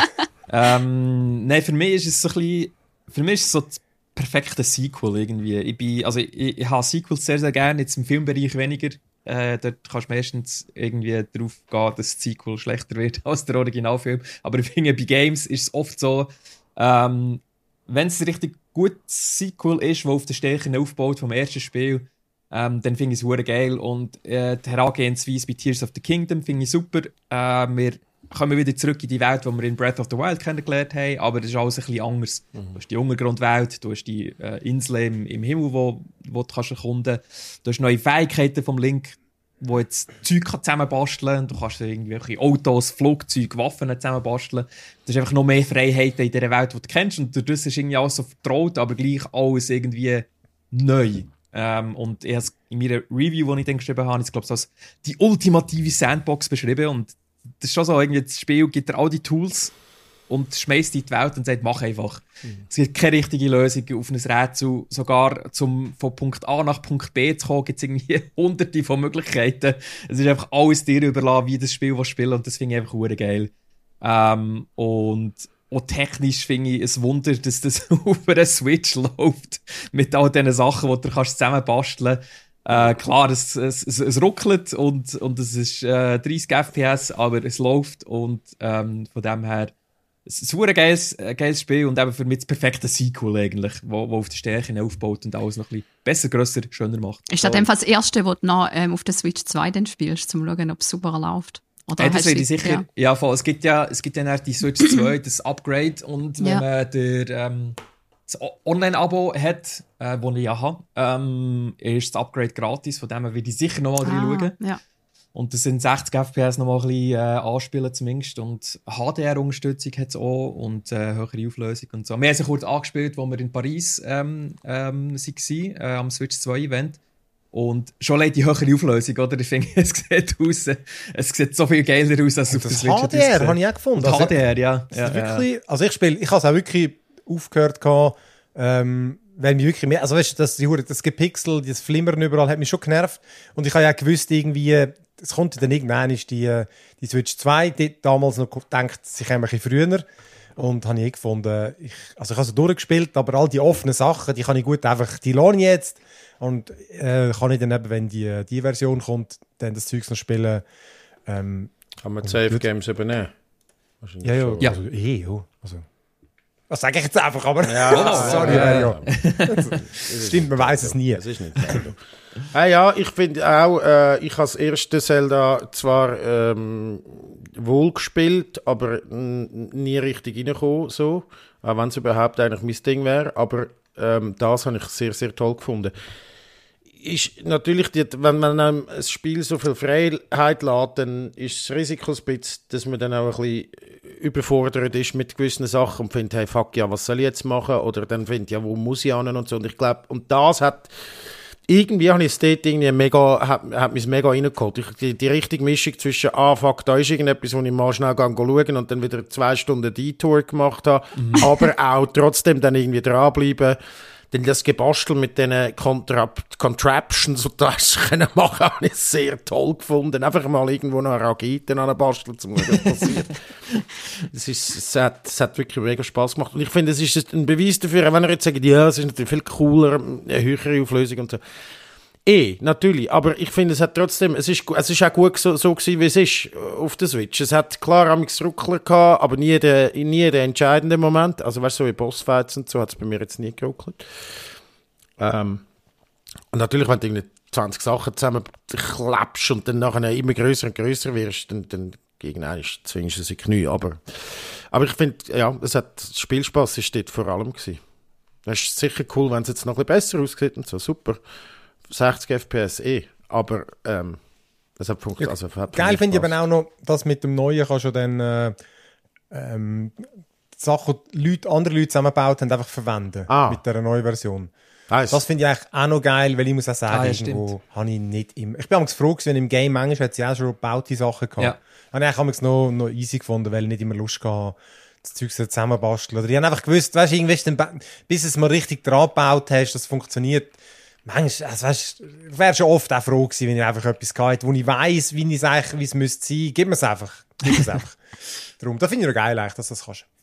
ähm, Nein, für mich ist es so ein bisschen, für mich ist es so das perfekte Sequel irgendwie. Ich, bin, also ich, ich, ich habe Sequels sehr, sehr gerne, jetzt im Filmbereich weniger. Äh, dort kannst du meistens irgendwie darauf gehen, dass das Sequel schlechter wird als der Originalfilm. Aber ich finde, bei Games ist es oft so, ähm, wenn es ein richtig gutes Sequel ist, das auf den Stärken aufbaut vom ersten Spiel, ähm, dann finde ich es verdammt geil. Und äh, die Herangehensweise bei Tears of the Kingdom finde ich super. Äh, wir kommen wieder zurück in die Welt, die wir in Breath of the Wild kennengelernt haben, aber das ist alles ein bisschen anders. Mhm. Du hast die Untergrundwelt, du hast die äh, Insel im, im Himmel, wo, wo du kannst erkunden kannst. Du hast neue Fähigkeiten vom Link, wo jetzt Zeug zusammenbasteln kann. Du kannst irgendwelche Autos, Flugzeuge, Waffen zusammenbasteln. Du hast einfach noch mehr Freiheiten in dieser Welt, die du kennst. Und das ist irgendwie alles so vertraut, aber gleich alles irgendwie neu. Ähm, und ich habe in meiner Review, die ich dann geschrieben habe, ich glaube, als die ultimative Sandbox beschrieben. Und das ist schon so, irgendwie das Spiel gibt dir all die Tools und schmeißt in die Welt und sagt, mach einfach. Mhm. Es gibt keine richtige Lösung auf ein Rätsel. Sogar zum, von Punkt A nach Punkt B zu kommen, gibt es irgendwie hunderte von Möglichkeiten. Es ist einfach alles dir überlassen, wie das Spiel spielen und das finde ich einfach verdammt geil. Ähm, und auch technisch finde ich es Wunder, dass das auf einer Switch läuft. Mit all diesen Sachen, die du kannst zusammenbasteln kannst. Äh, klar, es, es, es, es ruckelt und, und es ist äh, dreißig F P S, aber es läuft und ähm, von dem her es ist ein geiles, äh, geiles Spiel und eben für mich das perfekte Sequel eigentlich, wo, wo auf die Stärken aufbaut und alles noch ein bisschen besser, grösser, schöner macht. Ist das einfach das erste, was du noch ähm, auf der Switch zwei dann spielst, um zu schauen, ob es super läuft? Oder ja, das wäre sicher. Ja, ja voll. Es gibt ja, es gibt ja die Switch zwei, das Upgrade und wenn ja. man der ähm, das Online-Abo hat, äh, das ich ja habe, ähm, ist das Upgrade gratis, von dem her würde ich sicher noch mal ah, schauen. Ja. Und das sind sechzig F P S noch mal ein bisschen äh, anspielen zumindest. Und H D R-Unterstützung hat es auch und äh, höhere Auflösung und so. Wir haben es kurz angespielt, als wir in Paris ähm, ähm, waren, äh, am Switch zwei Event. Und schon leider die höhere Auflösung, oder? Ich finde, es sieht aus, es sieht so viel geiler aus als und auf der das Switch. H D R habe ich auch gefunden. Und Also, H D R, ja. das ja, ist ja. wirklich, also ich spiele, ich habe es auch wirklich aufgehört gehabt, ähm, weil mich wirklich mehr, also weißt du, das, die Hure- das Gepixel, das Flimmern überall hat mich schon genervt. Und ich habe ja gewusst, irgendwie, es kommt dann irgendwann ist die, die Switch zwei, die damals noch gedacht, sie käme ein bisschen früher. Und habe ich eh gefunden, ich, also ich habe so durchgespielt, aber all die offenen Sachen, die kann ich gut einfach, die lohne ich jetzt. Und äh, kann ich dann eben, wenn die, die Version kommt, dann das Zeugs noch spielen. Ähm, Kann man die Safe Games übernehmen? ja, ja, Ja. also, eh, ja. Also, das sage ich jetzt einfach, aber Ja, sorry, ja, ja, ja. ja. Stimmt, man weiß es nie. Das ist nicht Zelda. ah, ja, ich finde auch, äh, ich habe das erste Zelda zwar ähm, wohl gespielt, aber n- nie richtig reingekommen, so. Auch wenn es überhaupt eigentlich mein Ding wäre. Aber ähm, das habe ich sehr, sehr toll gefunden. Ist natürlich, die, wenn man einem ein Spiel so viel Freiheit lässt, dann ist das Risiko ein bisschen, dass man dann auch ein bisschen überfordert ist mit gewissen Sachen und findet, hey, fuck, ja, was soll ich jetzt machen? Oder dann findet, ja, wo muss ich hin und so. Und ich glaube, und das hat, irgendwie habe ich es dort irgendwie mega, hat, hat mich mega reingeholt. Ich, die, die richtige Mischung zwischen, ah, fuck, da ist irgendetwas, wo ich mal schnell schauen kann und dann wieder zwei Stunden Detour gemacht habe, mhm. aber auch trotzdem dann irgendwie dranbleiben. Denn das Gebastel mit diesen Contra- Contraptions und das können machen, habe ich sehr toll gefunden. Einfach mal irgendwo noch eine Rakete anbasteln, zum was passiert. Es, ist, es, hat, es hat wirklich mega Spass gemacht. Und ich finde, es ist ein Beweis dafür, wenn er jetzt sagt, ja, es ist natürlich viel cooler, eine höhere Auflösung und so. Eh, natürlich, aber ich finde, es hat trotzdem, es ist, es ist auch gut so, so gewesen, wie es ist auf der Switch. Es hat klar amigs Ruckler gehabt, aber nie den, nie den entscheidenden Moment. Also weißt du, so wie Bossfights und so hat es bei mir jetzt nie geruckelt. Ähm, und natürlich, wenn du irgendwie zwanzig Sachen zusammen klappst und dann nachher immer grösser und grösser wirst, dann, dann irgendwann zwingst du sie Knie. Aber, aber ich finde, ja, es hat, Spielspaß ist dort vor allem gewesen. Das ist sicher cool, wenn es jetzt noch ein bisschen besser aussieht und so, super. sechzig F P S eh, aber ähm, das hat funktioniert. Also, hat geil finde ich aber auch noch, dass mit dem Neuen kannst du dann äh, ähm, Sachen, die Leute, andere Leute zusammengebaut haben, einfach verwenden. Ah. Mit dieser neuen Version. Nice. Das finde ich eigentlich auch noch geil, weil ich muss auch sagen, Ah, ja, irgendwo habe ich nicht immer... Ich bin auch froh gewesen, wenn im Game manchmal hat sie auch schon gebaute Sachen gehabt. Ja. Habe ich eigentlich noch, noch easy gefunden, weil ich nicht immer Lust hatte, das Zeug so zusammenbasteln. Oder ich habe einfach gewusst, weißt du, irgendwie ist dann, bis es mal richtig dran gebaut hast, das funktioniert. Manchmal, also weißt, ich wäre schon oft auch froh gewesen, wenn ich einfach etwas hatte, wo ich weiss, wie es eigentlich, wie es müsste sein. Gib mir es einfach. Gib mir es einfach. Darum, da finde ich ja geil eigentlich, dass du das kannst.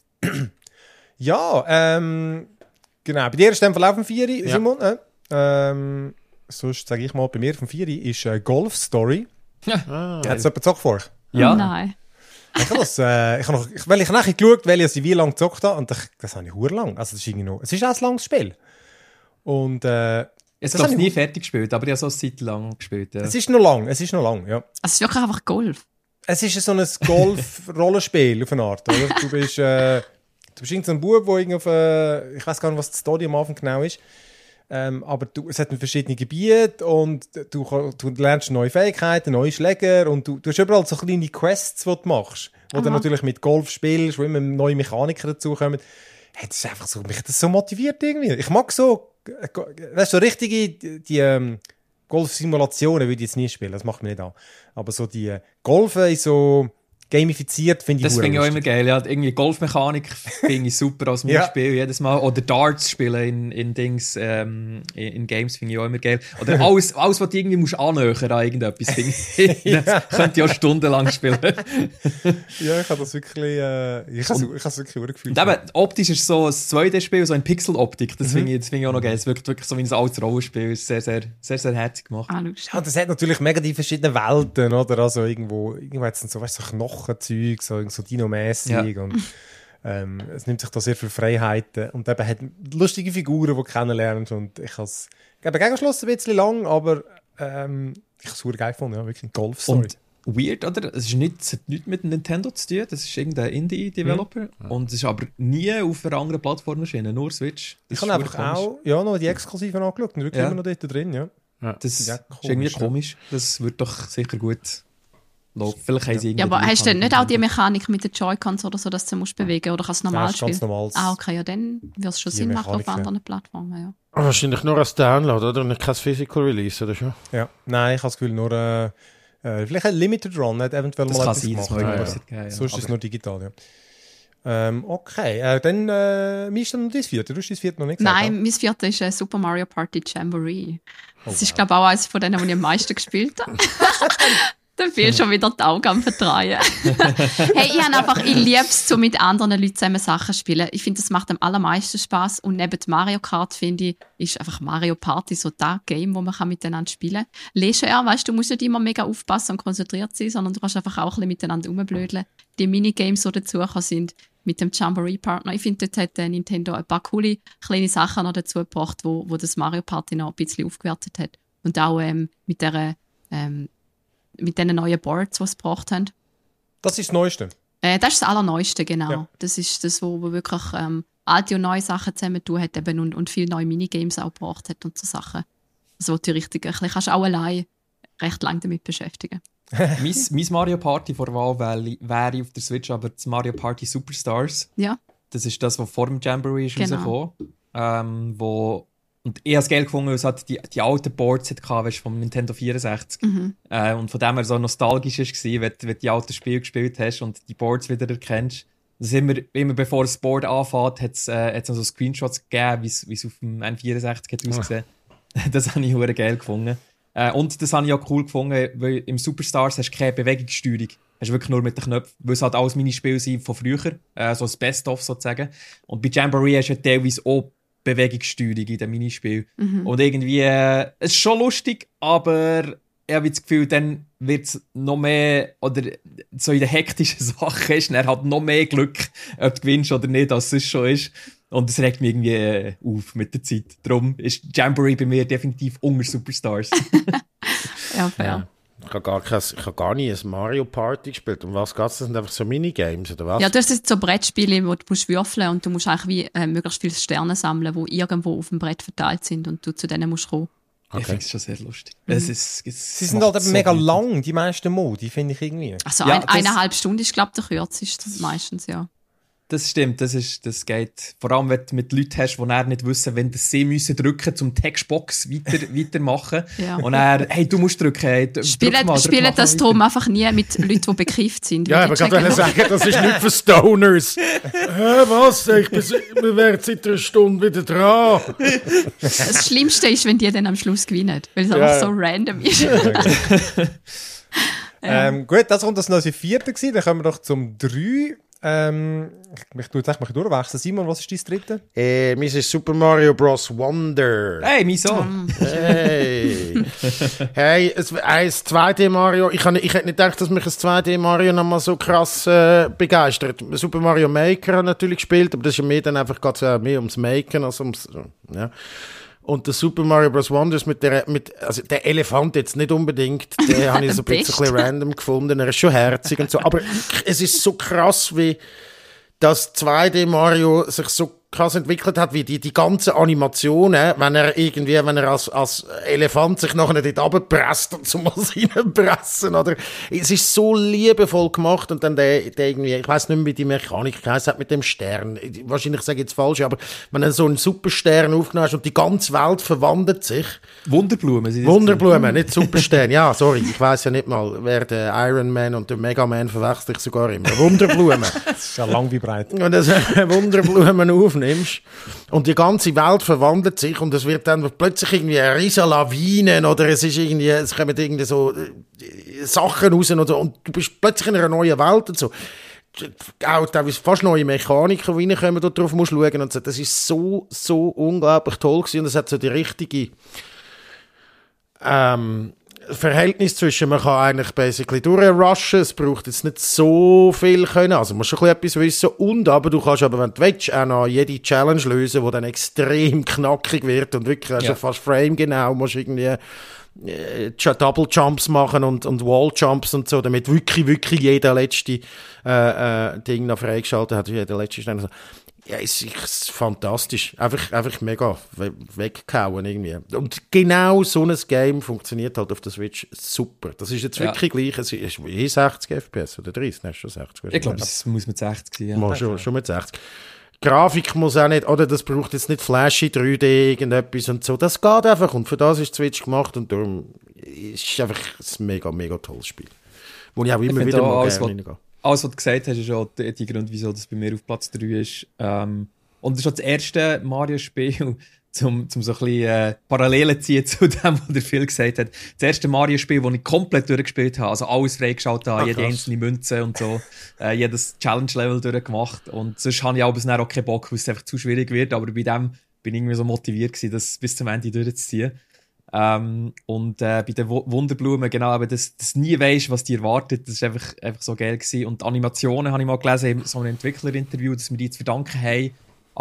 ja, ähm, genau. Bei dir ist der Verlauf vom Vieri, Ja. Simon. Äh, ähm, sonst sage ich mal, bei mir vom Vieri ist äh, Golf Story. Ah. Hat es jemand gezockt vor euch? Ja. Nein. Ich habe das, äh, ich habe noch, ich, weil ich nachher geschaut, weil ich sie wie lange gezockt habe, und ich, das habe ich hure lang. Also das ist irgendwie noch, es ist auch ein langes Spiel. Und, äh, Jetzt Das habe ich habe nie ich- fertig gespielt, aber ich habe so eine Zeit lang gespielt. Ja. es ist noch lang, es ist noch lang, ja. Also es ist wirklich einfach Golf. Es ist so ein Golf-Rollenspiel auf eine Art, oder? Du bist, äh, du bist irgendein so ein Bub, der irgendwie auf, äh, ich weiß gar nicht, was die Story am Anfang genau ist, ähm, aber du, es hat verschiedene Gebiete und du, du lernst neue Fähigkeiten, neue Schläger und du, du hast überall so kleine Quests, die du machst, wo du Aha. natürlich mit Golf spielst, wo immer neue Mechaniker dazukommen. Hey, das ist einfach so, mich hat das so motiviert irgendwie. Ich mag so, äh, weißt du, so richtige, die, die ähm, Golf-Simulationen würde ich jetzt nie spielen, das macht mir nicht an. Aber so die äh, Golfen ist so gamifiziert, finde ich Das hure finde ich auch immer lustig. geil. Ja, irgendwie Golfmechanik finde ich super als Ja. Spiel jedes Mal. Oder Darts spielen in, in Dings, ähm, in, in Games finde ich auch immer geil. Oder alles, alles was du irgendwie musst annähern an irgendetwas, finde ich. Das könnte ich auch stundenlang spielen. Ja, ich habe das wirklich, äh, ich habe es wirklich hure gefühlt. Und eben, optisch ist so ein zwei D-Spiel, so ein Pixel-Optik. Das Mhm. finde ich, das finde ich auch noch geil. Es wirkt wirklich so wie ein altes Rollenspiel. Es ist sehr, sehr, sehr, sehr herzig gemacht. Ah, lustig. Ja, das hat natürlich mega die verschiedenen Welten, oder? Also irgendwo, irgendwo hat es dann so, weißt, so Knochenzeug, so, so Dino-mässig Ja. und ähm, es nimmt sich da sehr viel Freiheiten und eben hat lustige Figuren, die du kennenlernst und ich habe es, ich habe gegen Schluss ein bisschen lang, aber ähm, ich habe es super geil gefunden, ja, wirklich eine Golf-Story. Und weird, oder? Es, ist nicht, es hat nichts mit Nintendo zu tun. Das ist irgendein Indie-Developer. Mhm. Und es ist aber nie auf einer anderen Plattform erschienen, nur Switch. Das Ich ist habe einfach verdammt komisch. auch ja, noch die Exklusiven angeschaut und wirklich Ja. immer noch dort drin, ja. Das Ja, ist irgendwie komisch, ja. komisch. Das wird doch sicher gut läuft. Vielleicht haben sie Ja, aber hast du denn nicht auch die Mechanik mit den Joy-Cons oder so, dass du musst bewegen oder kannst du normal Nein, spielen? ganz normales. Ah, okay, ja, dann wird es schon Die Sinn machen Mechanik, auf anderen Plattformen, ja. Wahrscheinlich nur als Download, oder? Und kein Physical Release, oder schon? Ja. Nein, ich habe das Gefühl, nur äh, äh, vielleicht ein Limited Run, nicht eventuell Das mal kann etwas sein, das gemacht. mal Ja, irgendwas ja. gegeben, ja. Sonst ist es Aber- nur digital, ja. Ähm, okay, äh, dann äh, wie ist denn noch dein Vierte? Du hast dein Vierte noch nicht gesagt. Nein, mein vierter ist äh, Super Mario Party Jamboree. Das Oh, ist, wow. glaube ich, auch eines von denen, die ich am meisten gespielt habe. Da fehlt schon wieder die Augen am Vertrauen. Hey, ich, habe einfach, ich liebe es, so mit anderen Leuten zusammen Sachen zu spielen. Ich finde, das macht am allermeisten Spaß. Und neben Mario Kart, finde ich, ist einfach Mario Party so das Game, wo man kann miteinander spielen kann. Leisure, weißt du, du musst nicht immer mega aufpassen und konzentriert sein, sondern du kannst einfach auch ein bisschen miteinander rumblödeln. Die Minigames, die dazugekommen sind, mit dem Jamboree-Partner. Ich finde, dort hat äh, Nintendo ein paar coole kleine Sachen noch dazu gebracht, wo, wo das Mario Party noch ein bisschen aufgewertet hat. Und auch ähm, mit der ähm, mit den neuen Boards, die sie gebracht haben. Das ist das Neueste. Äh, das ist das Allerneueste, genau. Ja. Das ist das, wo, wo wirklich ähm, alte und neue Sachen zusammen tun hat eben und, und viele neue Minigames auch gebracht hat und so Sachen. Also wo du richtig, ein bisschen kannst du auch allein recht lange damit beschäftigen. mein, mein Mario Party vor der Wahl wäre, wäre auf der Switch aber das Mario Party Superstars. Ja. Das ist das, was vor dem Jamboree ist Genau. rausgekommen. Ähm, wo, und ich habe es geil gefunden, weil es hat die, die alten Boards hatte, weißt, vom Nintendo vierundsechzig. Mhm. Äh, und von dem her so nostalgisch war, wenn, wenn du die alten Spiele gespielt hast und die Boards wieder erkennst. Das immer, immer bevor das Board anfängt, hat es äh, noch so Screenshots gegeben, wie es auf dem N vierundsechzig hat ausgesehen. Das habe ich verdammt geil gefunden. Äh, und das habe ich auch cool gefunden, weil im Superstars hast du keine Bewegungssteuerung. Hast wirklich nur mit den Knöpfen, weil es halt alles Minispiele sind von früher, äh, so das Best-of sozusagen. Und bei Jamboree hast du ja teilweise auch Bewegungssteuerung in dem Minispiel. Mhm. Und irgendwie, äh, es ist schon lustig, aber ich habe das Gefühl, dann wird es noch mehr, oder so in den hektischen Sachen ist, er hat noch mehr Glück, ob du gewinnst oder nicht, als es schon ist. Und das regt mich irgendwie äh, auf mit der Zeit. Darum ist Jamboree bei mir definitiv unter Superstars. Ja, fair. Ja. Ich habe gar, kein, ich habe gar nie ein Mario Party gespielt. Um was geht es? Das sind einfach so Minigames, oder was? Ja, du hast jetzt so Brettspiele, wo du musst würfeln und du musst eigentlich wie äh, möglichst viele Sterne sammeln, die irgendwo auf dem Brett verteilt sind und du zu denen musst kommen. Ich finde es schon sehr lustig. Es ist, es Sie sind macht halt eben so mega wütend. lang, die meisten Modi, finde ich irgendwie. Also Ja, ein, das- eineinhalb Stunden ist, glaube ich, der kürzeste meistens, ja. Das stimmt, das, ist, das geht. Vor allem, wenn du mit Leuten hast, die dann nicht wissen, wenn sie müssen drücken, zum Textbox weiter, weitermachen. Ja. Und er, hey, du musst drücken. Hey, drück Spielen, mal, drück spielen mal das weiter. drum einfach nie mit Leuten, die bekifft sind. Ja, weil aber die ich wollte checken- sagen, das ist nicht für Stoners. Hä, was? Ich bin, wir wären seit einer Stunde wieder dran. Das Schlimmste ist, wenn die dann am Schluss gewinnen, weil es Ja. einfach so random ist. Ähm, gut, das kommt das noch unsere Vierte gewesen. Dann kommen wir doch zum drei. Ähm, ich tue jetzt echt mal durchwechseln. Simon, was ist dein Dritte? Äh, meins ist Super Mario Bros. Wonder. Hey, mein Sohn. Hey. Hey, es, ein zwei D Mario. Ich, habe, ich hätte nicht gedacht, dass mich ein zwei D Mario noch mal so krass äh, begeistert. Super Mario Maker habe ich natürlich gespielt, aber das ist ja mehr dann einfach geht's, äh, mehr ums Maken als ums, ja. Und der Super Mario Bros. Wonder ist mit der, mit, also der Elefant jetzt nicht unbedingt, den habe ich so ein Best. bisschen random gefunden. Er ist schon herzig und so. Aber es ist so krass, wie das zwei D Mario sich so krass entwickelt hat, wie die, die ganzen Animationen, wenn er irgendwie, wenn er als, als Elefant sich nachher dort runterpresst und so mal reinpressen, oder? Es ist so liebevoll gemacht und dann der, der irgendwie, ich weiss nicht mehr, wie die Mechanik geheißen hat mit dem Stern. Wahrscheinlich sage ich jetzt falsch, aber wenn er so einen Superstern aufgenommen hast und die ganze Welt verwandelt sich. Wunderblumen. sind das Wunderblumen, nicht Superstern. Ja, sorry, ich weiss ja nicht mal, wer der Iron Man und der Mega Man verwechselt ich sogar immer. Wunderblumen. Das ist ja lang wie breit. Und das Wunderblumen aufnimmst und die ganze Welt verwandelt sich und es wird dann plötzlich irgendwie eine riesen Lawine oder es ist irgendwie, es kommen irgendwie so äh, Sachen raus und, so, und du bist plötzlich in einer neuen Welt und so. Auch teilweise fast neue Mechaniken, die reinkommen, da drauf musst schauen und so. Das ist so, so unglaublich toll gewesen und es hat so die richtige ähm, Verhältnis zwischen, man kann eigentlich basically durchrushen, es braucht jetzt nicht so viel können, also man muss schon etwas wissen und aber du kannst aber, wenn du willst, auch noch jede Challenge lösen, die dann extrem knackig wird und wirklich also Ja. fast framegenau, musst irgendwie äh, Double Jumps machen und, und Wall Jumps und so, damit wirklich, wirklich jeder letzte äh, äh, Ding noch freigeschaltet hat, jeder letzte Stern. Ja, es ist fantastisch. Einfach, einfach mega we- weggehauen irgendwie. Und genau so ein Game funktioniert halt auf der Switch super. Das ist jetzt wirklich ja. gleich. Es ist wie sechzig F P S oder dreißig, nein, schon sechzig. Ich glaube, es muss mit sechzig sein. Ja. Mal, schon, schon mit sechzig. Grafik muss auch nicht, oder das braucht jetzt nicht flashy drei D, irgendetwas und so. Das geht einfach und für das ist die Switch gemacht und darum ist es einfach ein mega, mega tolles Spiel. Wo ich auch immer ich wieder mal alles, gerne reingehe. Alles, was du gesagt hast, ist auch die, die Grund, wieso das bei mir auf Platz drei ist. Ähm, und das ist auch das erste Mario-Spiel, zum, zum so ein bisschen äh, Parallelen ziehen zu dem, was der Phil gesagt hat. Das erste Mario-Spiel, das ich komplett durchgespielt habe, also alles freigeschaltet habe, ah, jede einzelne Münze und so, äh, jedes Challenge-Level durchgemacht. Und sonst habe ich aber auch keinen Bock, weil es einfach zu schwierig wird. Aber bei dem bin ich irgendwie so motiviert gewesen, das bis zum Ende durchzuziehen. Ähm, und äh, bei den W- Wunderblumen, genau, aber das, das nie weisst, was die erwartet, das ist einfach, einfach so geil gewesen. Und die Animationen habe ich mal gelesen, so ein Entwicklerinterview, dass wir die zu verdanken haben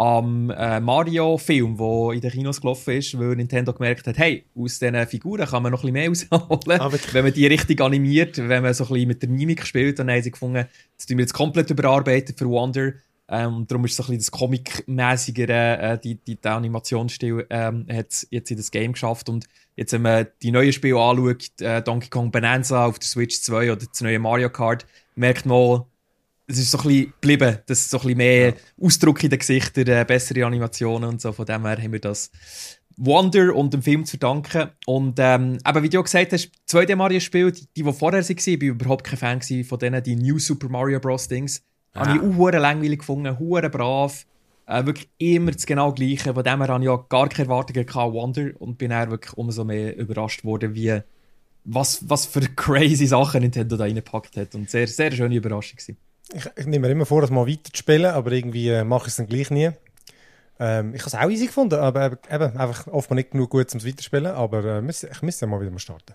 am äh, Mario-Film, der in den Kinos gelaufen ist, weil Nintendo gemerkt hat, hey, aus diesen Figuren kann man noch ein bisschen mehr rausholen, aber wenn man die richtig animiert, wenn man so ein bisschen mit der Mimik spielt, dann haben sie gefunden, das tun wir jetzt komplett überarbeitet für Wonder. Ähm, und darum ist so ein bisschen das Comic-mäßigere, äh, die, die, der Animationsstil ähm, hat jetzt in das Game geschafft. Und jetzt, wenn man die neuen Spiele anschaut, äh, Donkey Kong Bonanza auf der Switch zwei oder das neue Mario Kart, merkt man, es ist so ein bisschen geblieben, dass so ein bisschen mehr ja. Ausdruck in den Gesichtern, äh, bessere Animationen und so. Von dem her haben wir das Wonder und dem Film zu verdanken. Und ähm, eben, wie du auch gesagt hast, zwei D Mario-Spiele, die, die, die vorher waren, ich war überhaupt kein Fan von denen, die New Super Mario Bros. Dings. Ah. Habe ich auch verdammt langweilig gefunden, verdammt brav. Äh, wirklich immer das genau Gleiche. Von dem her hatte ich auch gar keine Erwartungen an Wonder und bin dann wirklich umso mehr überrascht worden, wie, was, was für crazy Sachen Nintendo da reingepackt hat. Und sehr, sehr schöne Überraschung gewesen. Ich, ich nehme mir immer vor, das mal weiter zu spielen, aber irgendwie äh, mache ich es dann gleich nie. Ähm, ich habe es auch easy gefunden, aber eben, einfach offenbar nicht genug gut zum Weiterspielen, aber äh, müß, ich müsste ja mal wieder mal starten.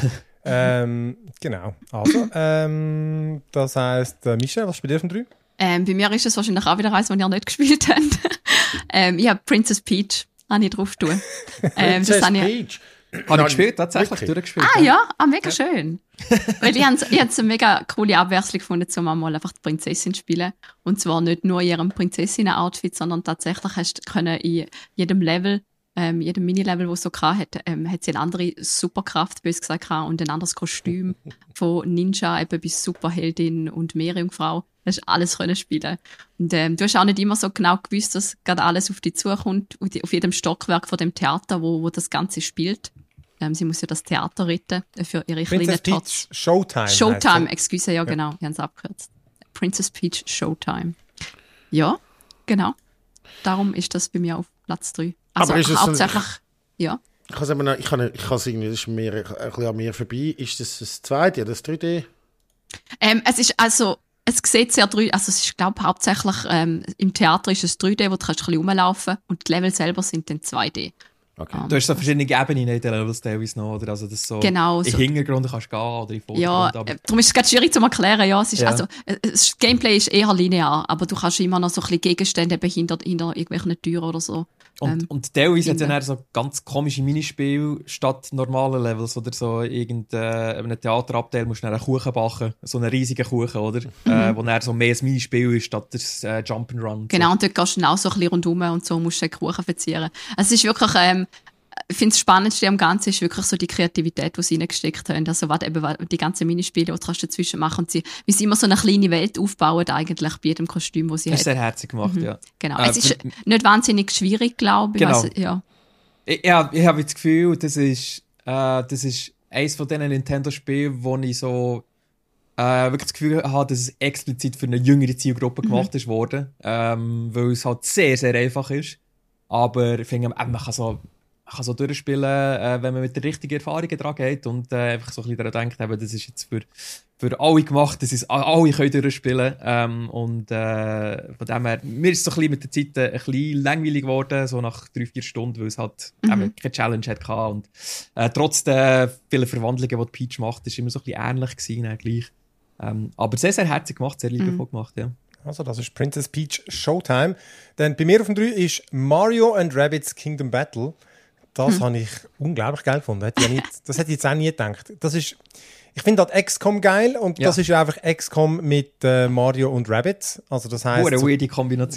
ähm, genau, also, ähm, das heisst, äh, Michelle, was ist bei dir von drei? Ähm, bei mir ist es wahrscheinlich auch wieder eins, das ihr nicht gespielt habt. ähm, ich habe Princess Peach habe ich drauf tun. ähm, Princess Peach? Habe ich gespielt, tatsächlich durchgespielt. Ah ja, ah, mega ja. schön. Weil ich habe es eine mega coole Abwechslung gefunden, um einmal einfach die Prinzessin zu spielen. Und zwar nicht nur in ihrem Prinzessinnen-Outfit, sondern tatsächlich hast du können in jedem Level, ähm, jedem Mini-Level, das es so hatte, ähm, hat sie eine andere Superkraft, bös gesagt, und ein anderes Kostüm von Ninja, eben bis Superheldin und Meerjungfrau. Du hast alles können spielen. Und ähm, du hast auch nicht immer so genau gewusst, dass gerade alles auf dich zukommt, auf jedem Stockwerk von dem Theater, wo, wo das Ganze spielt. Ähm, sie muss ja das Theater retten für ihre kleinen Tots. Showtime. Showtime, excuse, ja, ja genau, wir haben es abgekürzt. Princess Peach Showtime. Ja, genau. Darum ist das bei mir auf Platz drei. Also aber ist es hauptsächlich, ein, ja. Ich kann es noch, ich kann, ich kann es irgendwie, das ist mir, ein bisschen an mir vorbei. Ist das das zweite, ja, das drei D? Ähm, es ist also, es sieht sehr drei, also es ist, glaube ich, hauptsächlich ähm, im Theater ist es drei D, wo du kannst ein bisschen rumlaufen und die Level selber sind dann zwei D. Okay. Um, du hast so verschiedene Ebenen in den Levels teilweise noch, oder? Also, das so genau, im so. Hintergrund kannst du gehen oder im Vordergrund. Ja, aber darum ist es gerade schwierig zu erklären. Ja, es ist, ja. also, das Gameplay ist eher linear, aber du kannst immer noch so ein bisschen Gegenstände hinter, hinter irgendwelchen Türen oder so. Und, ähm, und teilweise hat es dann so ganz komische Minispiele statt normalen Levels, oder so irgendein Theaterabteil musst du dann einen Kuchen backen, so einen riesigen Kuchen, oder? Mhm. Äh, wo dann so mehr ein Minispiel ist statt das äh, Jump'n'Run. Genau, so. und dort gehst du dann auch so ein bisschen rundum und so musst du den Kuchen verzieren. Also es ist wirklich, ähm, ich finde, das Spannendste am Ganzen ist wirklich so die Kreativität, die sie reingesteckt haben. Also, was eben die ganzen Minispiele, die kannst du dazwischen machen und sie, wie sie immer so eine kleine Welt aufbauen, eigentlich bei jedem Kostüm, das sie haben. hat. Das ist sehr herzig gemacht, mhm. ja. Genau. Äh, es ist nicht wahnsinnig schwierig, glaube ich. Genau. Also, ja. Ich, ja, ich habe das Gefühl, das ist, äh, das ist eines von diesen Nintendo-Spielen, wo ich so äh, wirklich das Gefühl habe, dass es explizit für eine jüngere Zielgruppe mhm. gemacht ist worden. Ähm, weil es halt sehr, sehr einfach ist. Aber ich finde, man kann so Man kann so durchspielen, äh, wenn man mit der richtigen Erfahrung dran geht und äh, einfach so ein bisschen daran denkt, eben, das ist jetzt für, für alle gemacht, dass es alle können durchspielen ähm, und äh, von dem her, mir ist es so ein bisschen mit der Zeit äh, ein bisschen langweilig geworden, so nach drei, vier Stunden, weil es halt mhm. eben keine Challenge hatte und äh, trotz der vielen Verwandlungen, die Peach macht, ist immer so ein bisschen ähnlich gewesen, äh, gleich. Ähm, aber sehr, sehr herzig gemacht, sehr liebevoll mhm. gemacht, ja. Also das ist Princess Peach Showtime. Dann bei mir auf dem drei ist Mario and Rabbids Kingdom Battle. Das hm. habe ich unglaublich geil gefunden. Hätte ich ja nicht, das hätte ich jetzt auch nie gedacht. Das ist, ich finde halt X COM geil und ja. das ist einfach X COM mit äh, Mario und Rabbids. Also das heisst, eine so, weirde Kombination. Ja,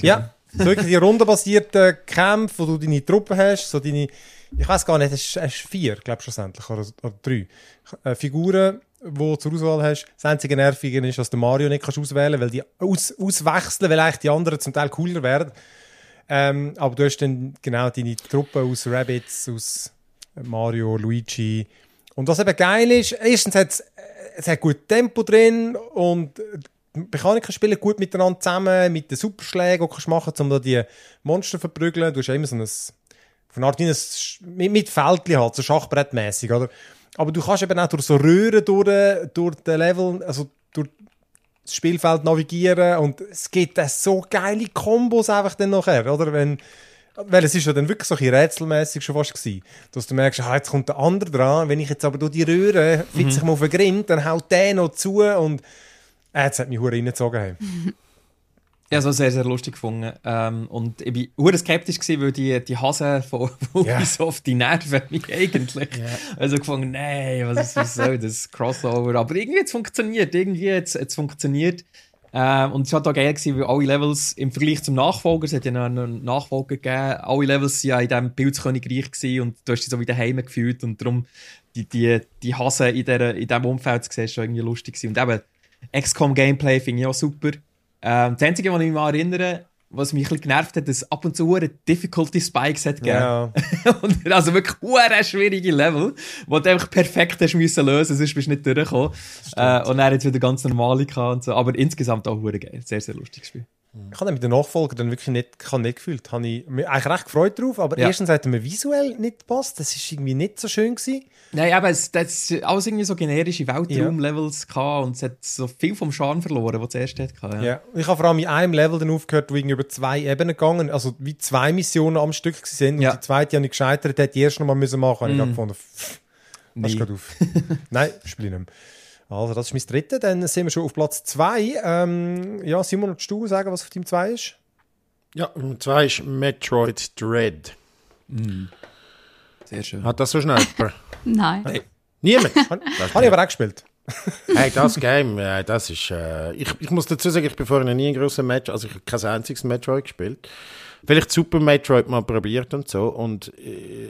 So wirklich die rundenbasierten Kämpfe, wo du deine Truppen hast, so deine, ich weiß gar nicht, hast du vier, glaube ich, schlussendlich, oder, oder drei äh, Figuren, die du zur Auswahl hast. Das einzige Nervige ist, dass du Mario nicht kannst auswählen kannst, weil die aus, auswechseln, weil eigentlich die anderen zum Teil cooler werden. Ähm, aber du hast dann genau deine Truppe aus Rabbids, aus Mario, Luigi. Und was eben geil ist, erstens hat es, es hat gut Tempo drin und die Mechaniker spielen gut miteinander zusammen, mit den Superschlägen, die du machen kannst, um da die Monster zu verprügeln. Du hast ja immer so ein, auf eine Art wie ein, mit, mit Fältchen halt, so schachbrettmässig, oder? Aber du kannst eben auch durch so Röhren durch, durch den Level, also durch das Spielfeld navigieren und es gibt dann so geile Kombos einfach dann nachher, oder? Wenn, weil es ist ja dann wirklich so ein bisschen rätselmässig schon fast gewesen, dass du merkst, ah, jetzt kommt der andere dran, wenn ich jetzt aber durch die Röhre mhm. fitze ich mal auf den Grind, dann haut der noch zu und äh, jetzt hat mich verdammt reingezogen. Ja, so sehr, sehr lustig gefunden. Ähm, und ich war verdammt skeptisch gewesen, weil die, die Hasen von Ubisoft, yeah. die nerven mich eigentlich. Yeah. Also gefunden, nein, was, ist, was soll das Crossover? Aber irgendwie hat es funktioniert, irgendwie hat es funktioniert. Ähm, und es war auch geil gewesen, weil alle Levels im Vergleich zum Nachfolger, es hat ja noch einen Nachfolger gegeben, alle Levels waren ja in diesem Pilzkönigreich gewesen und du hast dich so wie daheim gefühlt und darum die, die, die Hasen in, der, in diesem Umfeld zu sehen, war schon irgendwie lustig gewesen. Und eben, X COM-Gameplay finde ich auch super. Ähm, das Einzige, was ich mich mal erinnere, was mich ein bisschen genervt hat, dass ab und zu eine Difficulty Spikes hat gegeben. Ja. Und also wirklich eine schwierige Level, die du einfach perfekt hast müssen lösen, sonst bist du nicht durchgekommen. Äh, und dann hat es wieder ganz normale gehabt und so. Aber insgesamt auch verdammt geil. Sehr, sehr lustiges Spiel. Ich habe mit den Nachfolger dann wirklich nicht, nicht gefühlt. Habe ich mich eigentlich recht gefreut drauf, aber ja. erstens hat er mir visuell nicht gepasst. Das war irgendwie nicht so schön gewesen. Nein, aber es hat alles irgendwie so generische Weltraum-Levels gehabt und es hat so viel vom Charme verloren, was es zuerst hatte. Ja. Ja. Ich habe vor allem in einem Level dann aufgehört, wo irgendwie über zwei Ebenen gegangen, also wie zwei Missionen am Stück waren. Ja. Und die zweite habe ich gescheitert, hätte ich erst noch mal müssen machen. Und mm. ich habe gefunden, pff, pass gerade auf. Nein, spiele ich nicht mehr. Also, das ist mein dritter. Dann sind wir schon auf Platz zwei. Ähm, ja, Simon, willst du sagen, was auf Team zwei ist? Ja, Nummer zwei ist Metroid Dread. Mm. Sehr schön. Hat das so schnell jemand? Nein. Hey. Niemand? Habe ich aber auch gespielt. Hey, das Game, äh, das ist... Äh, ich, ich muss dazu sagen, ich bin vorher nie ein grosser Match, also ich habe kein einziges Metroid gespielt. Vielleicht Super Metroid mal probiert und so. Und äh,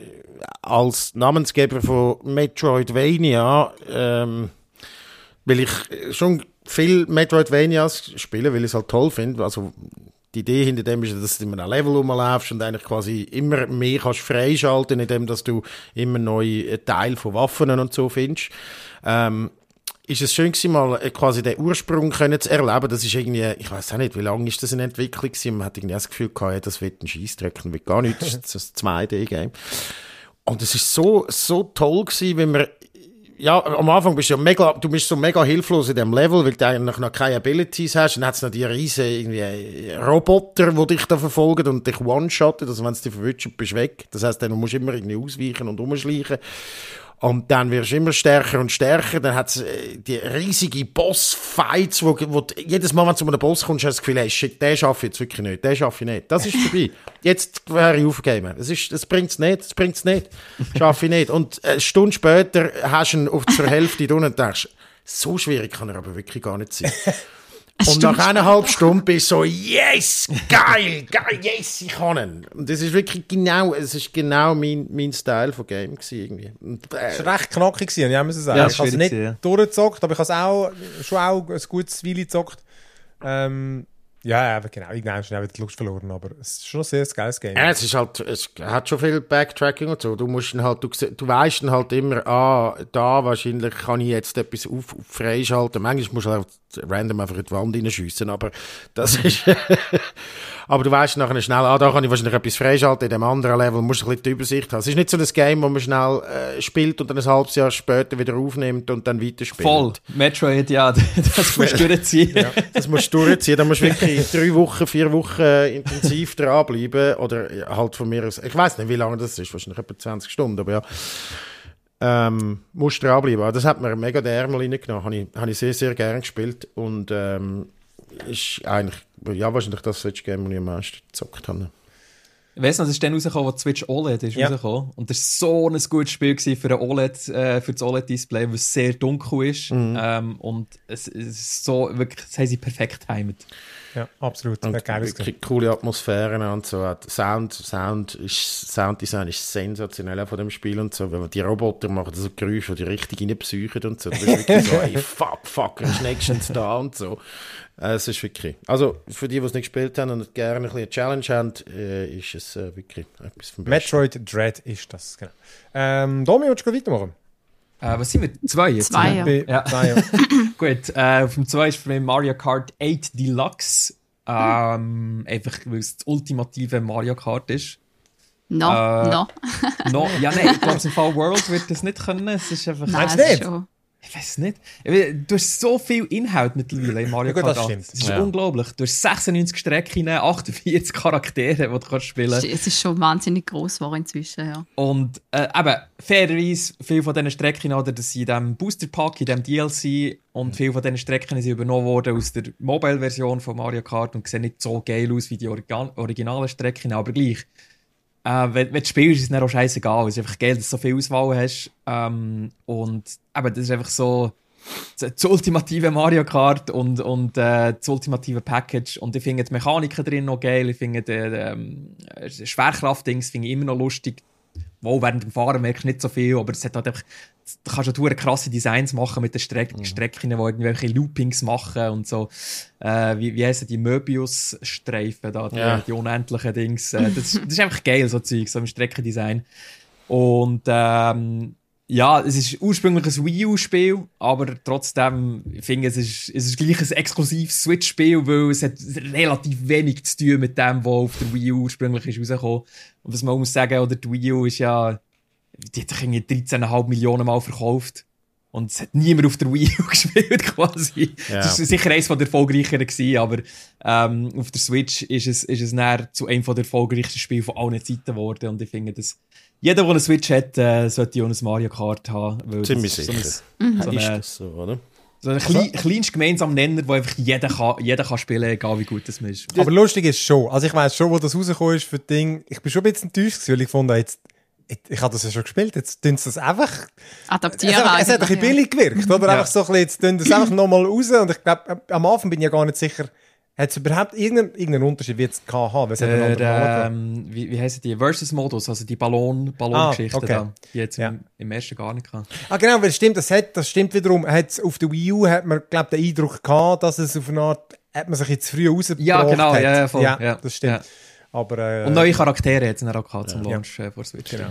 als Namensgeber von Metroidvania... Ähm, weil ich schon viel Metroidvanias spiele, weil ich es halt toll finde. Also die Idee hinter dem ist, dass du in einem Level rumlaufst und eigentlich quasi immer mehr kannst freischalten, indem dass du immer neue Teile von Waffen und so findest. Ähm, ist es schön gewesen, mal quasi den Ursprung können zu erleben. Das ist irgendwie, ich weiß auch nicht, wie lange ist das in Entwicklung gewesen. Man hat irgendwie das Gefühl gehabt, ja, das wird ein Scheissdreck und wird gar nichts. Das ist ein zwei D-Game. Und es ist so, so toll gewesen, wenn man ja, am Anfang bist du ja mega, du bist so mega hilflos in dem Level, weil du eigentlich noch keine Abilities hast. Dann hat es noch die riesen irgendwie Roboter, die dich da verfolgen und dich one-shotten. Also wenn es dich verwünscht, bist du weg. Das heisst, dann musst du immer irgendwie ausweichen und umschleichen. Und dann wirst du immer stärker und stärker. Dann hat es die riesige Boss-Fights, wo, wo jedes Mal, wenn du zu einem Boss kommst, hast du das Gefühl, hey, shit, den schaffe ich jetzt wirklich nicht, den schaffe ich nicht. Das ist vorbei. Jetzt wäre ich aufgegeben. Das, ist, das bringt es nicht, das bringt es nicht. Schaffe ich nicht. Und eine Stunde später hast du ihn auf zur Hälfte da und denkst, so schwierig kann er aber wirklich gar nicht sein. Und nach eineinhalb Stunden bist du so, yes, geil, geil, yes, ich kann ihn. Und das ist wirklich genau, es ist genau mein, mein Style von Game gewesen, irgendwie. Und, äh, es war recht knackig gewesen, ja, muss ich sagen. Ja, ich habe es nicht ja. durchgezockt, aber ich habe es auch, schon auch ein gutes Weile gezockt. Ähm, ja, aber genau, irgendwann habe ich die Lust verloren, aber es ist schon ein sehr geiles Game. Ja, es ist halt, es hat schon viel Backtracking und so. Du musst dann halt, du, du weißt dann halt immer, ah, da wahrscheinlich kann ich jetzt etwas auf, auf freischalten. Manchmal musst du halt random einfach in die Wand reinschiessen, aber das ist, aber du weißt nachher schnell, ah, da kann ich wahrscheinlich etwas freischalten, in dem anderen Level musst du ein bisschen die Übersicht haben. Es ist nicht so das Game, wo man schnell äh, spielt und dann ein halbes Jahr später wieder aufnimmt und dann weiterspielt. Voll. Metroid, ja, das musst du durchziehen. Ja, das musst du durchziehen. Da musst du wirklich drei Wochen, vier Wochen intensiv dranbleiben oder halt von mir aus, ich weiss nicht, wie lange das ist, wahrscheinlich etwa zwanzig Stunden, aber ja. Ähm, musst dranbleiben. Aber das hat mir mega den Ärmel reingenommen. Habe ich, habe ich sehr, sehr gerne gespielt. Und ähm, ist eigentlich, ja, wahrscheinlich das Switch-Game, das ich am meisten gezockt habe. Ich weiss noch, das ist dann rausgekommen, wo die Switch O L E D ist Ja. rausgekommen. Und das war so ein gutes Spiel gewesen für, ein O L E D, äh, für das O L E D-Display, weil es sehr dunkel ist. Mhm. Ähm, und es, es ist so, wirklich, das haben sie perfekt getimed. Ja, absolut. Und Hat geil wirklich ausgesehen. coole Atmosphären und so. Sound, Sound ist, Sounddesign ist sensationell auch von dem Spiel und so. Wenn man die Roboter machen, so Geräusche, die richtig reinpsychen und so. Das ist wirklich so, ey, fuck, fuck, ist nächstens da und so. Äh, es ist wirklich... Also, für die, die es nicht gespielt haben und gerne ein bisschen eine Challenge haben, äh, ist es äh, wirklich etwas vom Besten. Metroid Dread ist das, genau. Ähm, Domi, willst du weitermachen? Äh, was sind wir? Zwei jetzt? Zwei, ne? ja. Bei- Ja. Zwei, ja. Gut, äh, auf dem zwei ist für mich Mario Kart acht Deluxe. Ähm, einfach, weil es das ultimative Mario Kart ist. No, Äh, no. No, ja, nein, ich glaube, im Fall World wird das nicht können. Es ist einfach... Nein, Meinst das du ist nicht? schon. Ich weiß nicht. Du hast so viel Inhalt mittlerweile in Mario Ja, gut, Kart. das acht. stimmt. Das ist Ja. unglaublich. Du hast sechsundneunzig Strecken, achtundvierzig Charaktere, die du kannst spielen kannst. Es ist schon wahnsinnig gross geworden inzwischen, ja. Und äh, eben, fairerweise, viele von diesen Strecken, oder, das sind in diesem Booster-Pack, in diesem D L C, und viele von diesen Strecken sind übernommen worden aus der Mobile-Version von Mario Kart und sehen nicht so geil aus wie die Organ- originalen Strecken, aber gleich. Äh, wenn, wenn du spielst, ist es dann auch scheißegal. Es ist einfach geil, dass du so viel Auswahl hast. Ähm, und eben, das ist einfach so das, das ultimative Mario Kart und, und äh, das ultimative Package. Und ich finde die Mechaniken drin noch geil. Ich finde die ähm, Schwerkraft-Dings finde ich immer noch lustig. Wow, während dem Fahren merkst du nicht so viel, aber es hat halt einfach, da kannst du halt krasse Designs machen mit den Streck Mhm. Strecken, die irgendwelche Loopings machen und so. Äh, wie, wie heissen die Möbius-Streifen da, die, Ja. die unendlichen Dings. Äh, das, das ist einfach geil, so Zeug, so im Streckendesign. Und ähm, ja, es ist ursprünglich ein Wii U-Spiel, aber trotzdem, ich finde, es ist, es ist gleich ein exklusives Switch-Spiel, weil es hat relativ wenig zu tun mit dem, was auf der Wii U ursprünglich ist rausgekommen. Und was man muss sagen, oder die Wii U ist ja, die hat sich irgendwie dreizehn Komma fünf Millionen Mal verkauft. Und es hat niemand auf der Wii U gespielt, quasi. Ja. Das war sicher eines der erfolgreicheren gewesen, aber ähm, auf der Switch ist es, ist es näher zu einem der erfolgreichsten Spiele von allen Zeiten geworden. Und ich finde, dass jeder, der eine Switch hat, äh, sollte auch ein Mario Kart haben. Weil Ziemlich das sicher. ist so ein, so Ist eine, das so, oder? so ein klein, kleinster gemeinsamer Nenner, wo einfach jeder kann, jeder kann spielen, egal wie gut das man ist. Aber lustig ist schon. Also ich weiss schon, wo das rausgekommen ist für das Ding. Ich bin schon ein bisschen enttäuscht gewesen, weil ich fand, jetzt, ich, ich habe das ja schon gespielt, jetzt tun sie das einfach... Es Adaptieren hat, es hat ein bisschen eigentlich, ja. billig gewirkt, oder? Ja. Einfach so ein bisschen, jetzt tun sie das einfach nochmal raus und ich glaube, am Anfang bin ich ja gar nicht sicher, hat es überhaupt irgendeinen, irgendeinen Unterschied, wie es gehabt haben? Es hat einen anderen Namen Der, gehabt. ähm, wie, wie heissen die? Versus-Modus, also die Ballon, Ballongeschichte Ah, okay. da. Die jetzt Ja. im, im ersten gar nicht gehabt. Ah, genau, weil es stimmt, das, hat, das stimmt wiederum. Hat's auf der Wii U hat man, glaube den Eindruck gehabt, dass es auf eine Art, hat man sich jetzt früh rausgebracht Ja, genau, hat. ja, ja, voll, ja, ja. das stimmt. Ja. Aber, äh, Und neue Charaktere hat es dann auch gehabt zum Ja. Launch äh, vor Switch. Genau.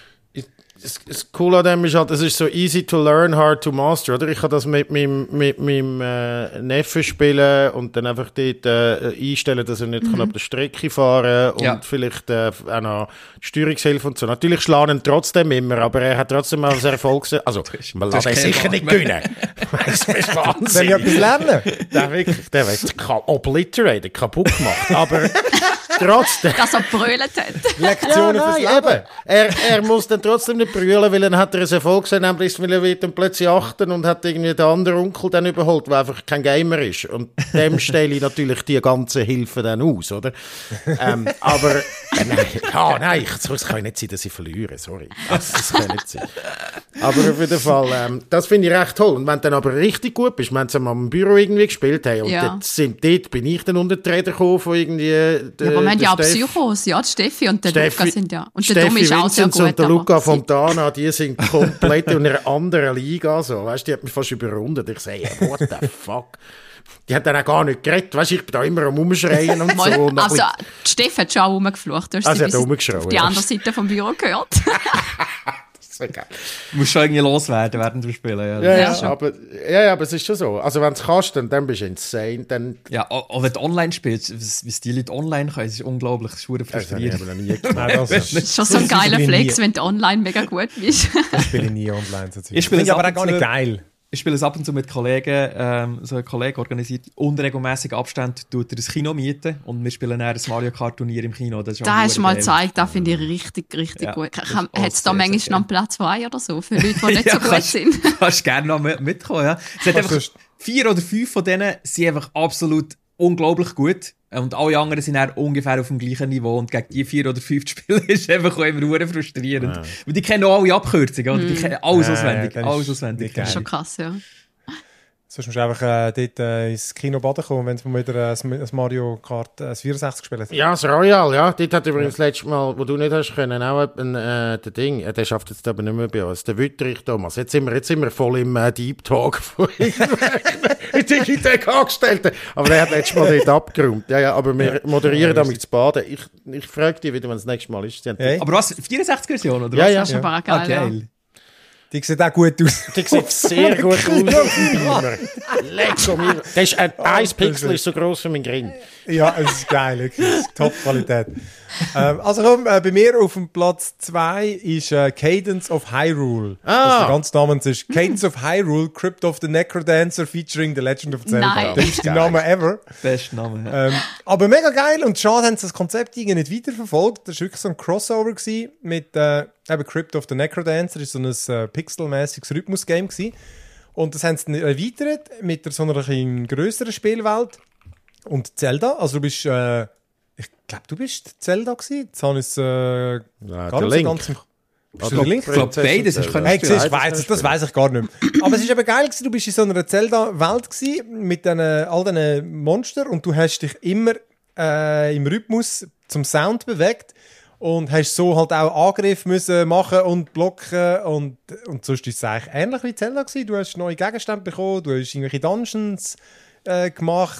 Das, das Coole an dem ist halt, es ist so easy to learn, hard to master, oder? Ich kann das mit meinem, mit meinem äh, Neffen spielen und dann einfach dort äh, einstellen, dass er nicht kann auf der Strecke fahren kann und Ja. vielleicht äh, auch noch die Steuerungshilfe und so. Natürlich schlagen ihn trotzdem immer, aber er hat trotzdem mal sehr Erfolg. Also, man du lässt hast ihn keine sicher nicht Wahl gewinnen. Das ist soll Wahnsinn. ich etwas lernen? Der wirklich, der wird ka- obliterated, kaputt gemacht. Aber trotzdem. Dass er brüllt hat. Lektionen fürs Leben. eben. Er, er muss dann trotzdem nicht brüllen, weil dann hat er ein Erfolg gesehen, nämlich weil er wird dann plötzlich achten und hat irgendwie den anderen Onkel dann überholt, der einfach kein Gamer ist. Und dem stelle ich natürlich die ganze Hilfe dann aus, oder? ähm, aber, äh, nein, ja, nein, ich- es kann nicht sein, dass ich verliere, sorry. Das, das kann nicht sein. Aber auf jeden Fall, ähm, das finde ich recht toll. Und wenn du dann aber richtig gut bist, wenn sie mal im Büro irgendwie gespielt haben, und Ja. dort, sind, dort bin ich dann unter die Räder gekommen von irgendwie... Ja, aber wir haben ja auch Steff- Psychos, ja, die Steffi und der Steffi- Luca sind ja. Und Steffi der Dom ist auch sehr Vinzenz gut. und der aber Luca sie- Fontana, die sind komplett in einer anderen Liga. So. Weißt, die hat mich fast überrundet. Ich sage, hey, what the fuck? Die hat dann auch gar nicht geredet. Weißt, ich bin da immer am Rumschreien und Mal, so. Und also, dann- die Steffi hat schon auch rumgeflucht. Du hast Ah, sie sie hat bis auch rumgeschrien, auf die ja. andere Seite vom Büro gehört. so geil. Du musst schon irgendwie loswerden während dem Spielen. Ja, Ja, ja, Ja, schon. aber, ja, ja, aber es ist schon so. Also wenn du es kannst, dann, dann bist du insane. Dann, ja auch auch wenn du online spielst, was, was die Leute online können, es ist unglaublich, es ist verdammt das habe ich frustrierend. aber noch nie gemacht. Nein, das Das ist schon so ein Das geiler spiele ich Flex, nie. wenn du online mega gut bist. Das spiele ich nie online. So Zeug. Ich spiele Finde es aber ab auch gar und nicht zu- geil. Ich spiele es ab und zu mit Kollegen, ähm, so ein Kollege organisiert unregelmäßig Abstand, tut er ein Kino mieten und wir spielen dann ein Mario Kart Turnier im Kino. Das ist Da auch hast du mal geil. gezeigt, das finde ich richtig, richtig Ja, gut. das ist Hat auch es da sehr, manchmal sehr noch einen Platz zwei oder so, für Leute, die nicht Ja, so gut kannst- sind? Kannst gerne noch mit- mitkommen, ja. Es hat Kannst einfach du- vier oder fünf von denen sind einfach absolut unglaublich gut. Und alle anderen sind dann ungefähr auf dem gleichen Niveau und gegen die vier oder fünf Spieler ist einfach auch immer verdammt frustrierend. Ja. Weil die kennen auch alle Abkürzungen, oder? Mm. Die kennen alles auswendig, ja, alles auswendig. Das ist schon krass, ja. Sonst musst du einfach äh, dort äh, ins Kino baden kommen, wenn du wieder äh, ein Mario Kart äh, vierundsechzig gespielt. Ja, das Royal, ja. Dort hat übrigens ja. letztes Mal, wo du nicht hast können, auch ein äh, der Ding, äh, der schafft jetzt aber nicht mehr bei uns, der Wütterich Thomas. Jetzt sind wir, jetzt sind wir voll im äh, Deep Talk von Digitech Angestellten. Aber der hat letztes Mal dort abgeräumt. Ja, ja, aber wir moderieren ja, damit zu baden. Ich, ich frage dich wieder, wenn es das nächste Mal ist. Hey. Aber was, vierundsechzig-Version, oder was? Ja, ja. Das ist aber auch geil, ah, geil. Ja. Die sieht auch gut aus. Die sieht sehr gut aus. Lecker mir. Das ist ein, ein Pixel ist so gross wie mein Grin. Ja, es ist geil, wirklich. Top-Qualität. ähm, also komm, äh, bei mir auf dem Platz zwei ist äh, Cadence of Hyrule. Ah. Also der ganze Name ist Cadence of Hyrule, Crypt of the Necrodancer featuring The Legend of Zelda. Nein. Das ist der Name ever. Bester Name, ja. ähm, Aber mega geil und schade haben sie das Konzept irgendwie nicht weiterverfolgt. Das war wirklich so ein Crossover gewesen mit äh, eben Crypt of the Necrodancer. Das war so ein äh, pixelmäßiges Rhythmus-Game gewesen. Und das haben sie erweitert mit so einer ein grösseren Spielwelt. Und Zelda, also du bist, äh, ich glaube, du bist Zelda gewesen. Jetzt habe ich es äh, ja, gar nicht so ganz im... Bist du der Link? Ich glaube, beides ist hey, siehst, weiss, das weiss ich gar nicht mehr. Aber es ist eben geil gewesen, du bist in so einer Zelda-Welt gewesen, mit den, all diesen Monstern und du hast dich immer äh, im Rhythmus zum Sound bewegt und hast so halt auch Angriffe müssen machen und blocken und, und sonst ist es eigentlich ähnlich wie Zelda gewesen. Du hast neue Gegenstände bekommen, du hast irgendwelche Dungeons äh, gemacht,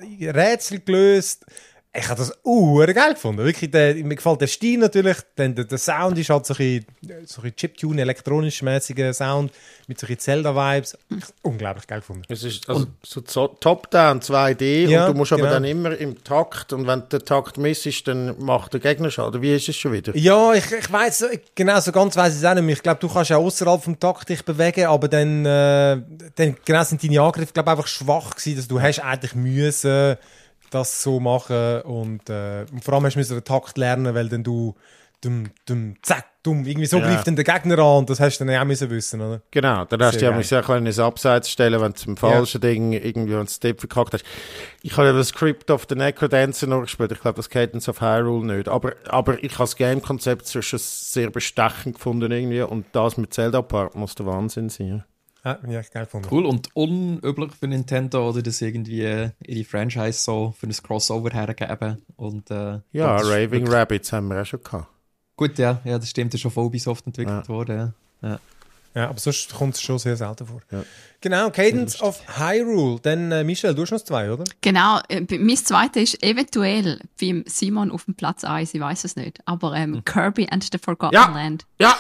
Rätsel gelöst. Ich habe das uh, geil gefunden. Wirklich, der, mir gefällt der Stil natürlich. Denn der, der Sound ist halt so ein, so ein Chiptune, elektronisch-mäßiger Sound mit so ein Zelda-Vibes. Unglaublich geil gefunden. Es ist also so Top-Down, zwei D ja, und du musst genau. aber dann immer im Takt und wenn der Takt misst, dann macht der Gegner Schaden. Wie ist es schon wieder? Ja, ich, ich weiss, genau so ganz weiss ich es auch nicht mehr. Ich glaube, du kannst ja außerhalb vom Takt dich bewegen, aber dann, äh, dann genau sind deine Angriffe, glaube einfach schwach gewesen, dass du hast eigentlich müssen das so machen und, äh, und vor allem hast du den Takt lernen, weil dann du dumm, dumm, zack, dumm, irgendwie so ja. greift dann der Gegner an und das hast du dann auch müssen wissen, oder? Genau, dann hast sehr du ja auch ins Abseits stellen, wenn du zum falschen ja. Ding irgendwie einen Step verkackt hast. Ich habe ja das Crypt of the Necrodancer noch gespielt, ich glaube das Cadence of Hyrule nicht, aber, aber ich habe das Game-Konzept schon sehr bestechend gefunden irgendwie und das mit Zelda-Part muss der Wahnsinn sein. Ja. Ja, ja, geil gefunden. Cool und unüblich für Nintendo, oder dass irgendwie äh, ihre Franchise so für ein Crossover hergeben. Und, äh, ja, und Raving wirklich... Rabbids haben wir auch schon gehabt. Gut, ja, ja das stimmt, das ist schon von Ubisoft entwickelt ja. worden. Ja. Ja. ja, aber sonst kommt es schon sehr selten vor. Ja. Genau, Cadence of Hyrule. Dann, äh, Michelle, du hast noch zwei, oder? Genau, äh, mein zweiter ist eventuell beim Simon auf dem Platz eins, ich weiß es nicht, aber ähm, hm. Kirby and the Forgotten ja. Land. Ja!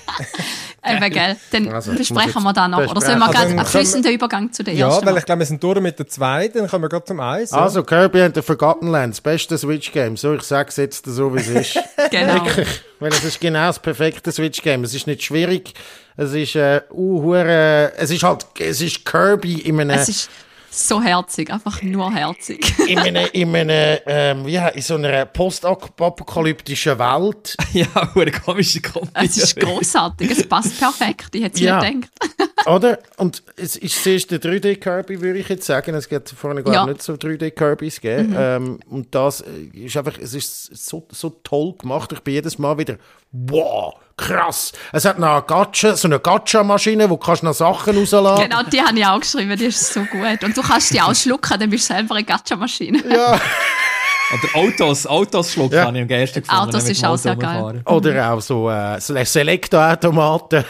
Eben, gell? Dann also, besprechen wir da noch. Oder sollen wir also, gerade einen fließenden Übergang zu der ja, ersten? Ja, weil ich glaube, wir sind durch mit der zweiten, dann kommen wir gerade zum eins. Ja. Also, Kirby and the Forgotten Land, das beste Switch-Game. So, ich sage es jetzt so, wie es ist. Genau. Wirklich, weil es ist genau das perfekte Switch-Game. Es ist nicht schwierig. Es ist, äh, uh, äh, es ist halt, es ist Kirby in einem... Es ist so herzig, einfach nur herzig. in einem, in einem, ähm, ja, in so einer postapokalyptischen Welt. Ja, eine komische Kombi. Es ist grossartig, es passt perfekt, ich hätte es ja. nicht gedacht. Oder? Und es ist zuerst der drei D-Kirby, würde ich jetzt sagen. Es gibt vorne gar ja. nicht so drei D-Kirbys gegeben. Mhm. Ähm, und das ist einfach, es ist so, so toll gemacht. Ich bin jedes Mal wieder, wow, krass. Es hat noch eine Gacha, so eine Gacha-Maschine, wo du kannst noch Sachen rausladen. Genau, die habe ich auch geschrieben, die ist so gut. Und du kannst die auch schlucken, dann bist du selber eine Gacha-Maschine. Ja. Oder Autos, Autos schlucken ja. habe ich am geilsten gefunden. Autos ist auch sehr geil. Oder auch so äh, Selektorautomaten.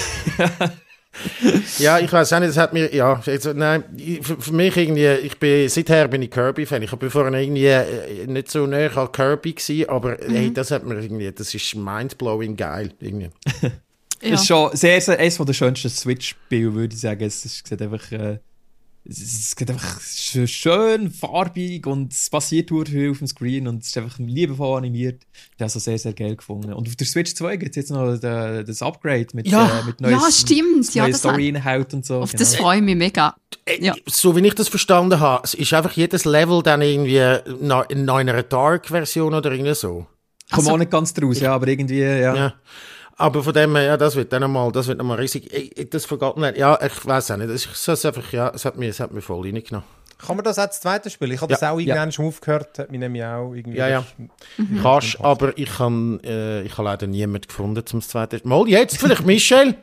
Ja, ich weiß auch nicht, das hat mir, ja, also, nein, für, für mich irgendwie, ich bin, seither bin ich Kirby-Fan. Ich bin vorher irgendwie äh, nicht so näher an Kirby gewesen, aber mhm. hey, das hat mir irgendwie, das ist mindblowing geil, irgendwie. Ja. Das ist schon sehr, sehr, eines der schönsten Switch-Spiele, würde ich sagen. Es sieht einfach, äh, es sieht einfach schön farbig und es passiert viel auf dem Screen und es ist einfach liebevoll animiert. Ich habe es also sehr, sehr geil gefunden. Und auf der Switch zwei gibt es jetzt noch the, das Upgrade mit, ja. äh, mit neues, ja, stimmt. neue ja, Story-Inhalt und so. Auf genau. das freue ich mich mega. Ja. So wie ich das verstanden habe, ist einfach jedes Level dann irgendwie in einer Dark-Version oder irgendwie so. Ich komme also, auch nicht ganz draus, ja, aber irgendwie, ja. ja. Aber von dem her, ja, das wird dann einmal, das wird nochmal riesig. Ich, das Forgotten Land, ja, ich weiß auch nicht. Es ist einfach, ja, es hat mich, es hat mich voll reingenommen. Kann man das auch als zweites spielen? Ich habe das Ja. auch irgendwann schon aufgehört, hat mich nämlich auch irgendwie... Ja, ja. Mhm. Kannst, aber ich habe äh, ich hab leider niemanden gefunden zum zweiten. Mal jetzt vielleicht Michel?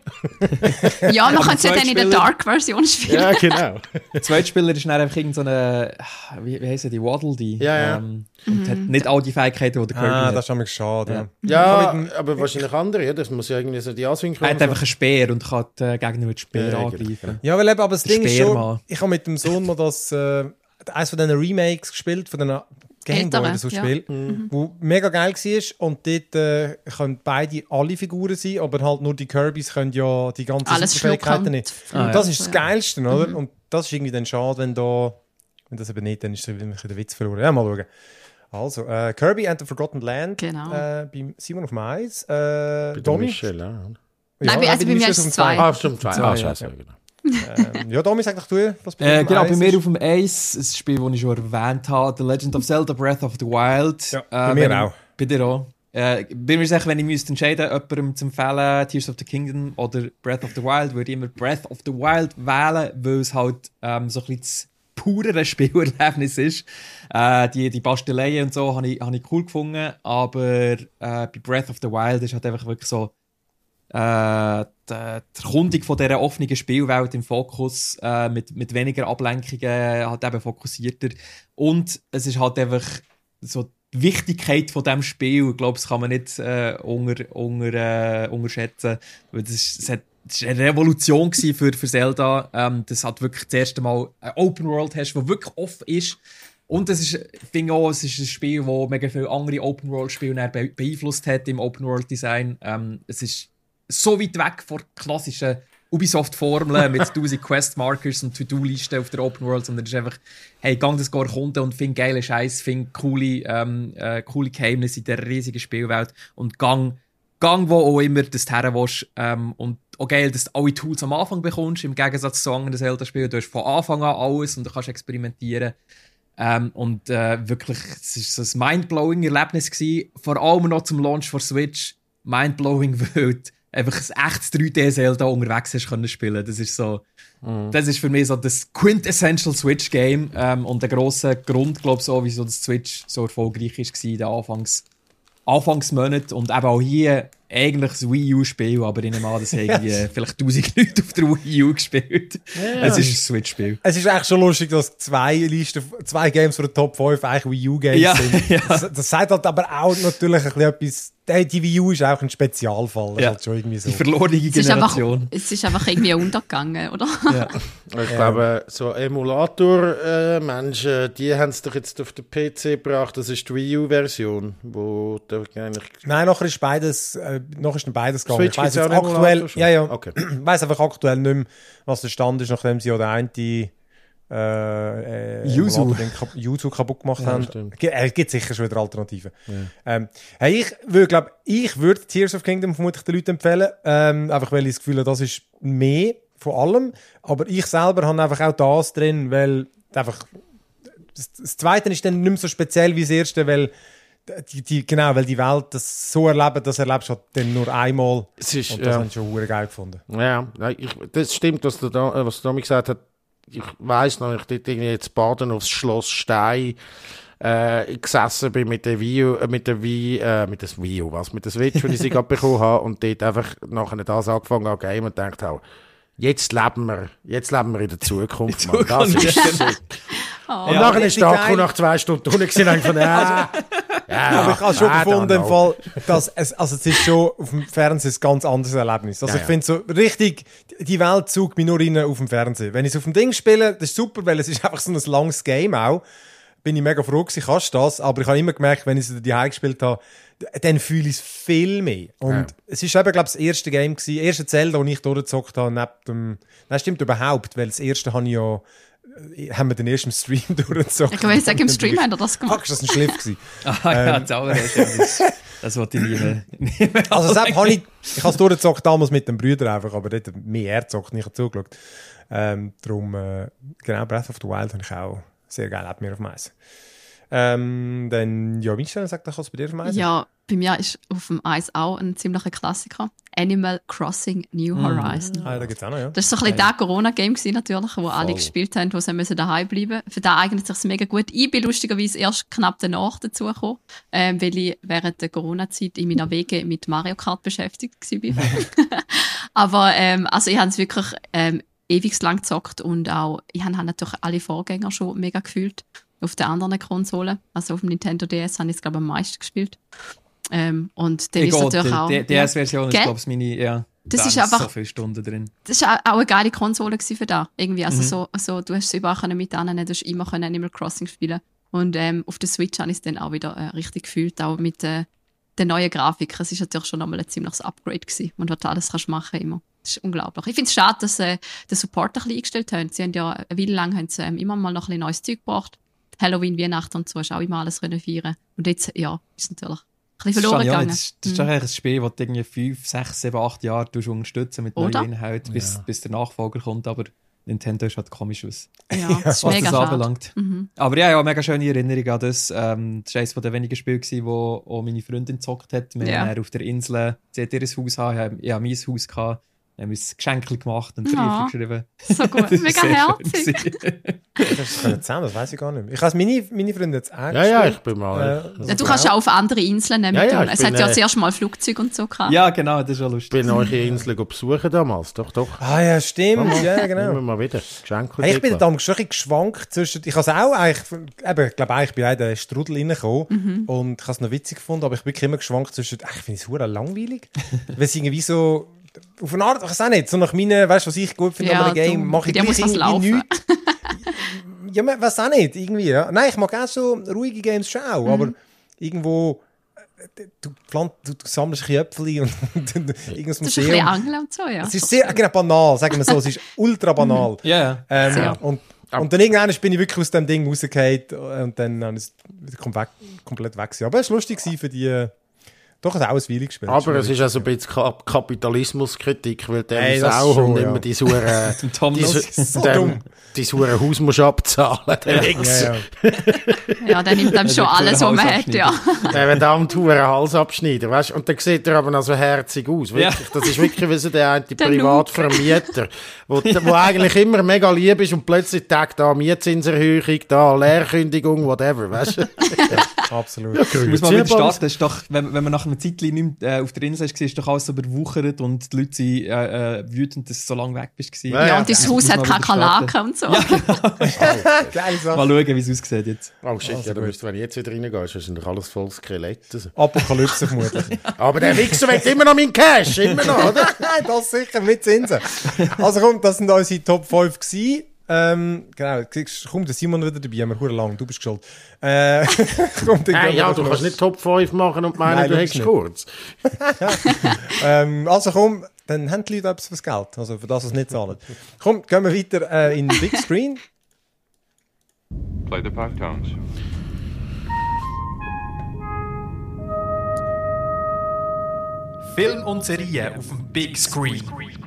Ja, man kann es ja dann in der Zweitspieler- Dark-Version spielen. Ja, genau. Der zweite Spieler ist dann einfach irgend so eine, wie, wie heisst er, die Waddle, die. Ja, ja. Ähm, und hat nicht all die Fähigkeiten, die der Kirby Ah, hat. das ist schon schade. Ja. Ja, Kann ich- aber wahrscheinlich andere. Ja, das muss ja irgendwie so die Er Asynchron. hat einfach einen Speer und kann die Gegner mit Speer Ja, ja, angreifen. Ja, weil eben, aber das Der Ding ist schon, Speermann. ich habe mit dem Sohn mal das, äh, eines von diesen Remakes gespielt, von den Gameboy oder so ja. Spielen, wo mega geil war und dort äh, können beide alle Figuren sein, aber halt nur die Kirbys können ja die ganzen Alles Superfähigkeiten schlucken. nicht. Ah, Und das ja. ist das Geilste, oder? Und das ist irgendwie dann schade, wenn da, wenn das eben nicht, dann ist ein bisschen der Witz verloren. Ja, mal schauen. Also, äh, Kirby and the Forgotten Land, Genau. äh, beim Simon auf dem Eis, äh, Bei der Domi. Michel, ja. Nein, Ja, bei- also bei mir Michel ist auf dem es zwei. Zwei. Ah, stimmt, zwei. Zwei, Ah, ja. scheiße, ja, genau. Ähm, ja, Domi, sag doch du, was bei dir Äh, auf dem genau, bei Eis mir ist. auf dem Ace, ein Spiel, das ich schon erwähnt habe, The Legend of Zelda Breath of the Wild. Ja, äh, bei mir wenn auch. Ich, bei dir auch. Äh, bin mir sicher, wenn ich müsste entscheiden, jemandem zu empfehlen, Tears of the Kingdom oder Breath of the Wild, würde ich immer Breath of the Wild wählen, weil es halt ähm, so ein bisschen das purere Spielerlebnis ist. Äh, die, die Basteleien und so habe ich, hab ich cool gefunden, aber äh, bei Breath of the Wild ist halt einfach wirklich so äh, die, die Erkundung von dieser offenen Spielwelt im Fokus, äh, mit, mit weniger Ablenkungen, halt eben fokussierter. Und es ist halt einfach so die Wichtigkeit von diesem Spiel, ich glaube, das kann man nicht äh, unter, unter, äh, unterschätzen. Weil das ist, es hat, das war eine Revolution gewesen für, für Zelda. Ähm, das hat wirklich das erste Mal eine Open World hast, die wirklich offen ist. Und es ist, ich finde auch, es ist ein Spiel, das mega viele andere Open World Spiele be beeinflusst hat im Open World Design. Ähm, es ist so weit weg von klassischen Ubisoft-Formeln mit tausend Quest-Markers und To-Do-Listen auf der Open World, sondern es ist einfach, hey, gang das gar Kunden und find geile Scheiß, find coole, ähm, äh, coole Geheimnisse in dieser riesigen Spielwelt und gang, gang wo auch immer das du her willst. Ähm, und auch geil, dass du alle Tools am Anfang bekommst, im Gegensatz zu anderen Zelda-Spielen. Du hast von Anfang an alles und du kannst experimentieren. Ähm, und äh, wirklich, es war so ein mindblowing Erlebnis gewesen, vor allem noch zum Launch von Switch. Mindblowing, weil du einfach ein echtes drei D-Zelda unterwegs hast können spielen. Das ist so, mm. das ist für mich so das quintessential Switch-Game ähm, und der grosse Grund, glaube ich, so, wieso das Switch so erfolgreich war in den Anfangs, Anfangsmonaten und eben auch hier eigentlich das Wii U-Spiel, aber ich nehme an, dass irgendwie vielleicht tausend Leute auf der Wii U gespielt. Ja. Es ist ein Switch-Spiel. Es ist eigentlich schon lustig, dass zwei Listen, zwei Games von der Top fünf eigentlich Wii U-Games Ja, sind. ja. Das, das sagt halt aber auch natürlich ein bisschen etwas. Die die Wii U ist auch ein Spezialfall. Das ist Ja. halt schon irgendwie so. Die verlorene Es ist, einfach, Generation. es ist einfach irgendwie untergegangen, oder? Ja. Ich glaube, so Emulator-Menschen, die haben es doch jetzt auf den P C gebracht. Das ist die Wii U-Version, wo da eigentlich... Nein, nachher ist beides, äh, nachher ist dann beides gegangen. Switch Ich weiss gibt's jetzt auch einen aktuell, Emulator schon? ja, ja. Okay. Ich weiss einfach aktuell nicht mehr, was der Stand ist, nachdem sie ja den einen äh, äh, Yuzu. Emulator den Kap- Yuzu kaputt gemacht haben. stimmt. Ge- äh, gibt sicher schon wieder Alternativen. Ähm, hey, ich würde, glaube ich, würde Tears of Kingdom vermutlich den Leuten empfehlen, ähm, einfach weil ich das Gefühl habe, das ist mehr von allem, aber ich selber habe einfach auch das drin, weil einfach das, das Zweite ist dann nicht mehr so speziell wie das Erste, weil die, die, genau, weil die Welt das so erlebt, das erlebst du halt dann nur einmal. Es ist, Und das ja. habe ich schon verdammt geil gefunden. Ja, nein, ich, das stimmt, was der, Da- äh, was der Domi gesagt hat. Ich weiss noch, ich dort irgendwie jetzt baden aufs Schloss Stein äh, gesessen bin mit der Wii U, äh, mit der Wii, äh, mit der Wii U, was, mit der Switch, wenn ich sie gerade bekommen habe und dort einfach nachher das angefangen habe, game und gedacht habe, jetzt leben wir, jetzt leben wir in der Zukunft, Mann. Das ist so. Und Ja, nachher aber ist die der geil- Akku nach zwei Stunden drunter gewesen und von ja, ja, Aber ich habe schon I don't gefunden, im know. Fall, dass es, also es ist schon auf dem Fernsehen ein ganz anderes Erlebnis. Also Ja, ich ja. finde so richtig, die Welt zog mich nur rein auf dem Fernsehen. Wenn ich es auf dem Ding spiele, das ist super, weil es ist einfach so ein langes Game auch. Bin ich mega froh gewesen, kannst du das. Aber ich habe immer gemerkt, wenn ich es die gespielt habe, dann fühle ich es viel mehr. Und Ja. es ist eben, glaube ich, das erste Game gewesen, das erste Zelda, das ich durchgezockt habe, neben dem, nein, stimmt überhaupt, weil das erste habe ich ja, haben wir den ersten Stream durchgezockt. Ich würde sagen, im Stream haben wir das Fuck, gemacht. ist das ein Schliff gewesen. Ah ja, das andere ist etwas. Das wollte ich nie mehr. nie mehr Also selbst habe ich, ich habe es durchgezockt damals mit den Brüdern einfach, aber dort mehr er gezockt, nicht zugeschaut. Ähm, darum, äh, genau, Breath of the Wild habe ich auch sehr geil, hat mir auf dem Eis. Ähm, dann, ja, Michel, sag doch, was bei dir auf dem Eis ist. Ja, bei mir ist auf dem Eis auch ein ziemlicher Klassiker. Animal Crossing New Horizon. Mm. Ah, da gibt's auch noch, ja. Das war so ein bisschen das Corona-Game natürlich, wo Voll. alle gespielt haben, wo sie müssen daheim bleiben. Für das eignet sich mega gut. Ich bin lustigerweise erst knapp danach dazugekommen, ähm, weil ich während der Corona-Zeit in meiner Wege mit Mario Kart beschäftigt war. Aber ähm, also ich habe es wirklich ähm, ewig lang gezockt und auch, ich habe natürlich alle Vorgänger schon mega gefühlt auf den anderen Konsolen. Also auf dem Nintendo D S habe ich es, glaube ich, am meisten gespielt. Ähm, und dann Egal, ist natürlich auch... Die D S-Version ist, glaube ich, meine... Ja, das da ist einfach... so viele Stunden drin. Das war auch eine geile Konsole für da. Irgendwie, also Mhm. so, so, du hast es überall mit annehmen, du hast immer Animal Crossing spielen. Und ähm, auf der Switch habe ich es dann auch wieder äh, richtig gefühlt, auch mit äh, der neuen Grafik. Es war natürlich schon nochmal ein ziemliches Upgrade gewesen, und was du alles kannst machen immer. Das ist unglaublich. Ich finde es schade, dass sie äh, den Support ein bisschen eingestellt haben. Sie haben ja eine Weile lang haben sie, ähm, immer mal noch ein bisschen neues Zeug gebracht. Halloween, Weihnachten und so hast auch immer alles renovieren. Und jetzt, ja, ist natürlich ein bisschen verloren ja, gegangen. Das ist, das ist doch eigentlich ein Spiel, das du irgendwie fünf, sechs, sieben, acht Jahre unterstützen mit Oder? neuen Inhalten, bis, Ja. bis der Nachfolger kommt. Aber Nintendo ist halt komisch aus, Ja, das ist was mega das schade. anbelangt. Mhm. Aber ja, ja, mega schöne Erinnerung an das. Ähm, das war eines der wenigen Spiele, gewesen, wo auch meine Freundin gezockt hat. Wir Ja. haben dann auf der Insel, sie hat ihr Haus gehabt, ich habe mein Haus gehabt. Wir haben uns Geschenke gemacht und Ja. Briefe geschrieben. So gut, Das ist mega sehr schön herzig. Das gewesen. können zusammen, das weiss ich gar nicht mehr. Ich habe meine, meine Freunde jetzt auch Ja, ja, gespielt. ich bin mal. Äh, Ja, du kannst ja auch auf andere Inseln nehmen. Ja, ja, ich es bin, hat ja äh, zuerst mal Flugzeuge und so gehabt. Ja, genau, das ist ja Ich lustig. bin euch in Inseln besuchen damals. Doch, doch. Ah ja, stimmt. Ja, genau. Immer mal wieder. Geschenke. Hey, ich bin damals schon ein bisschen geschwankt zwischen, ich habe es auch eigentlich, eben, ich glaube eigentlich, ich bin auch in den Strudel reingekommen Mhm. und ich habe es noch witzig gefunden, aber ich bin wirklich immer geschwankt zwischen, ach, ich finde es verdammt langweilig, weil es irgendwie so, auf eine Art, ich weiß auch nicht, so nach meinen, weißt du, was ich gut finde Ja, an einem Game, du, mache ich bei dir gleich muss was irgendwie laufen. nichts. Ja, man weiß auch nicht, irgendwie, ja. Nein, ich mag auch so ruhige Games schon auch, Mhm. aber irgendwo, äh, du, pflanzt, du, du sammelst ein bisschen Äpfel und, und, und irgendwas Das ist ein bisschen Museum. Angeln und so, ja. Es ist sehr, genau, banal, sagen wir so, es ist ultra banal. Ja, ja. Ähm, Sehr. und, und dann irgendwann bin ich wirklich aus dem Ding rausgefallen und dann habe ich es wieder kom- weg, komplett weg gewesen. Aber es war lustig gewesen für die, äh, doch ein Weile gespielt. Aber es ist also ein bisschen Kap- Kapitalismuskritik, weil der Hey, muss das auch schon, und ja. immer die Sure, Zum Tom die, noch. Su- so dem- dumm. die Sure Haus musst du abzahlen, der Wichser. Ja, ja. Ja, der nimmt dann schon Ja, alles, was man Hals hat, ja. Der wird am Tour einen Hals abschneiden, weißt? Und dann sieht er aber noch so herzig aus. Wirklich. Das ist wirklich wie so der eine Privatvermieter, wo, wo eigentlich immer mega lieb ist und plötzlich tagt da Mietzinserhöhung, da Leerkündigung, whatever, weißt du? Absolut. Ja, Muss man wieder starten. Das ist doch, wenn, wenn man nach einer Zeit nicht mehr, äh, auf der Insel war, ist doch alles so überwuchert und die Leute sind äh, äh, wütend, dass du so lange weg bist. gewesen. Ja, Ja, und das ja. Haus Muss hat man wieder Kakerlaken und so. Geile Sache. Mal schauen, wie es aussieht jetzt. Oh shit, Also ja, da gut. müsst, wenn ich jetzt wieder reingehe, ist das doch alles voll Skelett. Also. Apokalypse vermutlich. Aber der Wichser will immer noch meinen Cash, immer noch, oder? Nein, das sicher, mit Zinsen. Also komm, das sind unsere Top fünf gewesen. Ähm, genau, siehst du, komm, der Simon wieder dabei, haben wir verdammt lang, du bist schuld. Äh, komm, dann Hey, gehen wir ja, doch du noch- kannst nicht Top fünf machen und meinen, Nein, du logisch hättest nicht. kurz. Ähm, also komm, dann haben die Leute etwas fürs Geld, also für das, was sie nicht zahlen. Komm, gehen wir weiter äh, in den Big Screen. Play the five tones. Film und Serien auf dem Big Screen.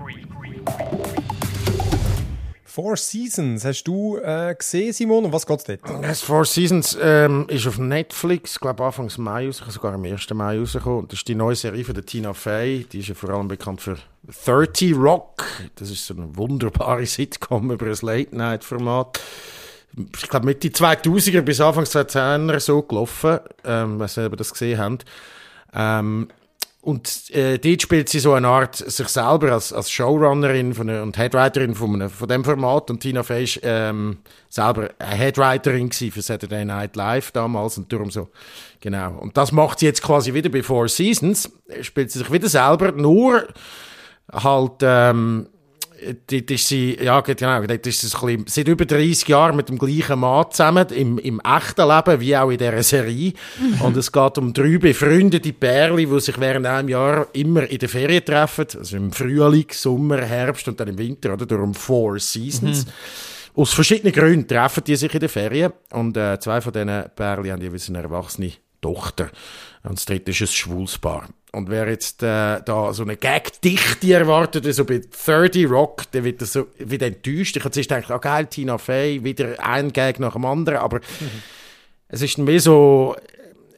Four Seasons, hast du äh, gesehen, Simon? Und was geht's dort? Das Four Seasons ähm, ist auf Netflix, ich glaube Anfang Mai rausgekommen, sogar am ersten Mai rausgekommen. Und das ist die neue Serie von der Tina Fey. Die ist ja vor allem bekannt für thirty Rock. Das ist so eine wunderbare Sitcom über ein Late-Night-Format. Ich glaube Mitte zweitausender bis Anfang zweitausendzehner so gelaufen, ähm, wenn Sie das gesehen haben. Ähm, Und äh, dort spielt sie so eine Art sich selber als, als Showrunnerin von einer, und Headwriterin von, einem, von dem Format. Und Tina Fey ist ähm, selber eine Headwriterin gewesen für Saturday Night Live damals und darum so, genau. Und das macht sie jetzt quasi wieder bei Four Seasons. Spielt sie sich wieder selber, nur halt, ähm, dort ist sie, ja genau, dort ist sie so ein bisschen, seit über dreißig Jahren mit dem gleichen Mann zusammen, im, im echten Leben, wie auch in dieser Serie. Mhm. Und es geht um drei befreundete Pärchen, die sich während einem Jahr immer in der Ferien treffen, also im Frühling, Sommer, Herbst und dann im Winter, oder? Darum Four Seasons. Mhm. Aus verschiedenen Gründen treffen die sich in der Ferien und äh, zwei von diesen Pärchen haben jeweils eine erwachsene Tochter. Und das dritte ist ein schwules Paar. Und wer jetzt äh, da so eine Gag-Dichte erwartet, wie so bei thirty Rock, der wird das so wieder enttäuscht. Ich habe zuerst gedacht, ah geil, Tina Fey, wieder ein Gag nach dem anderen, aber mhm. es ist mehr so,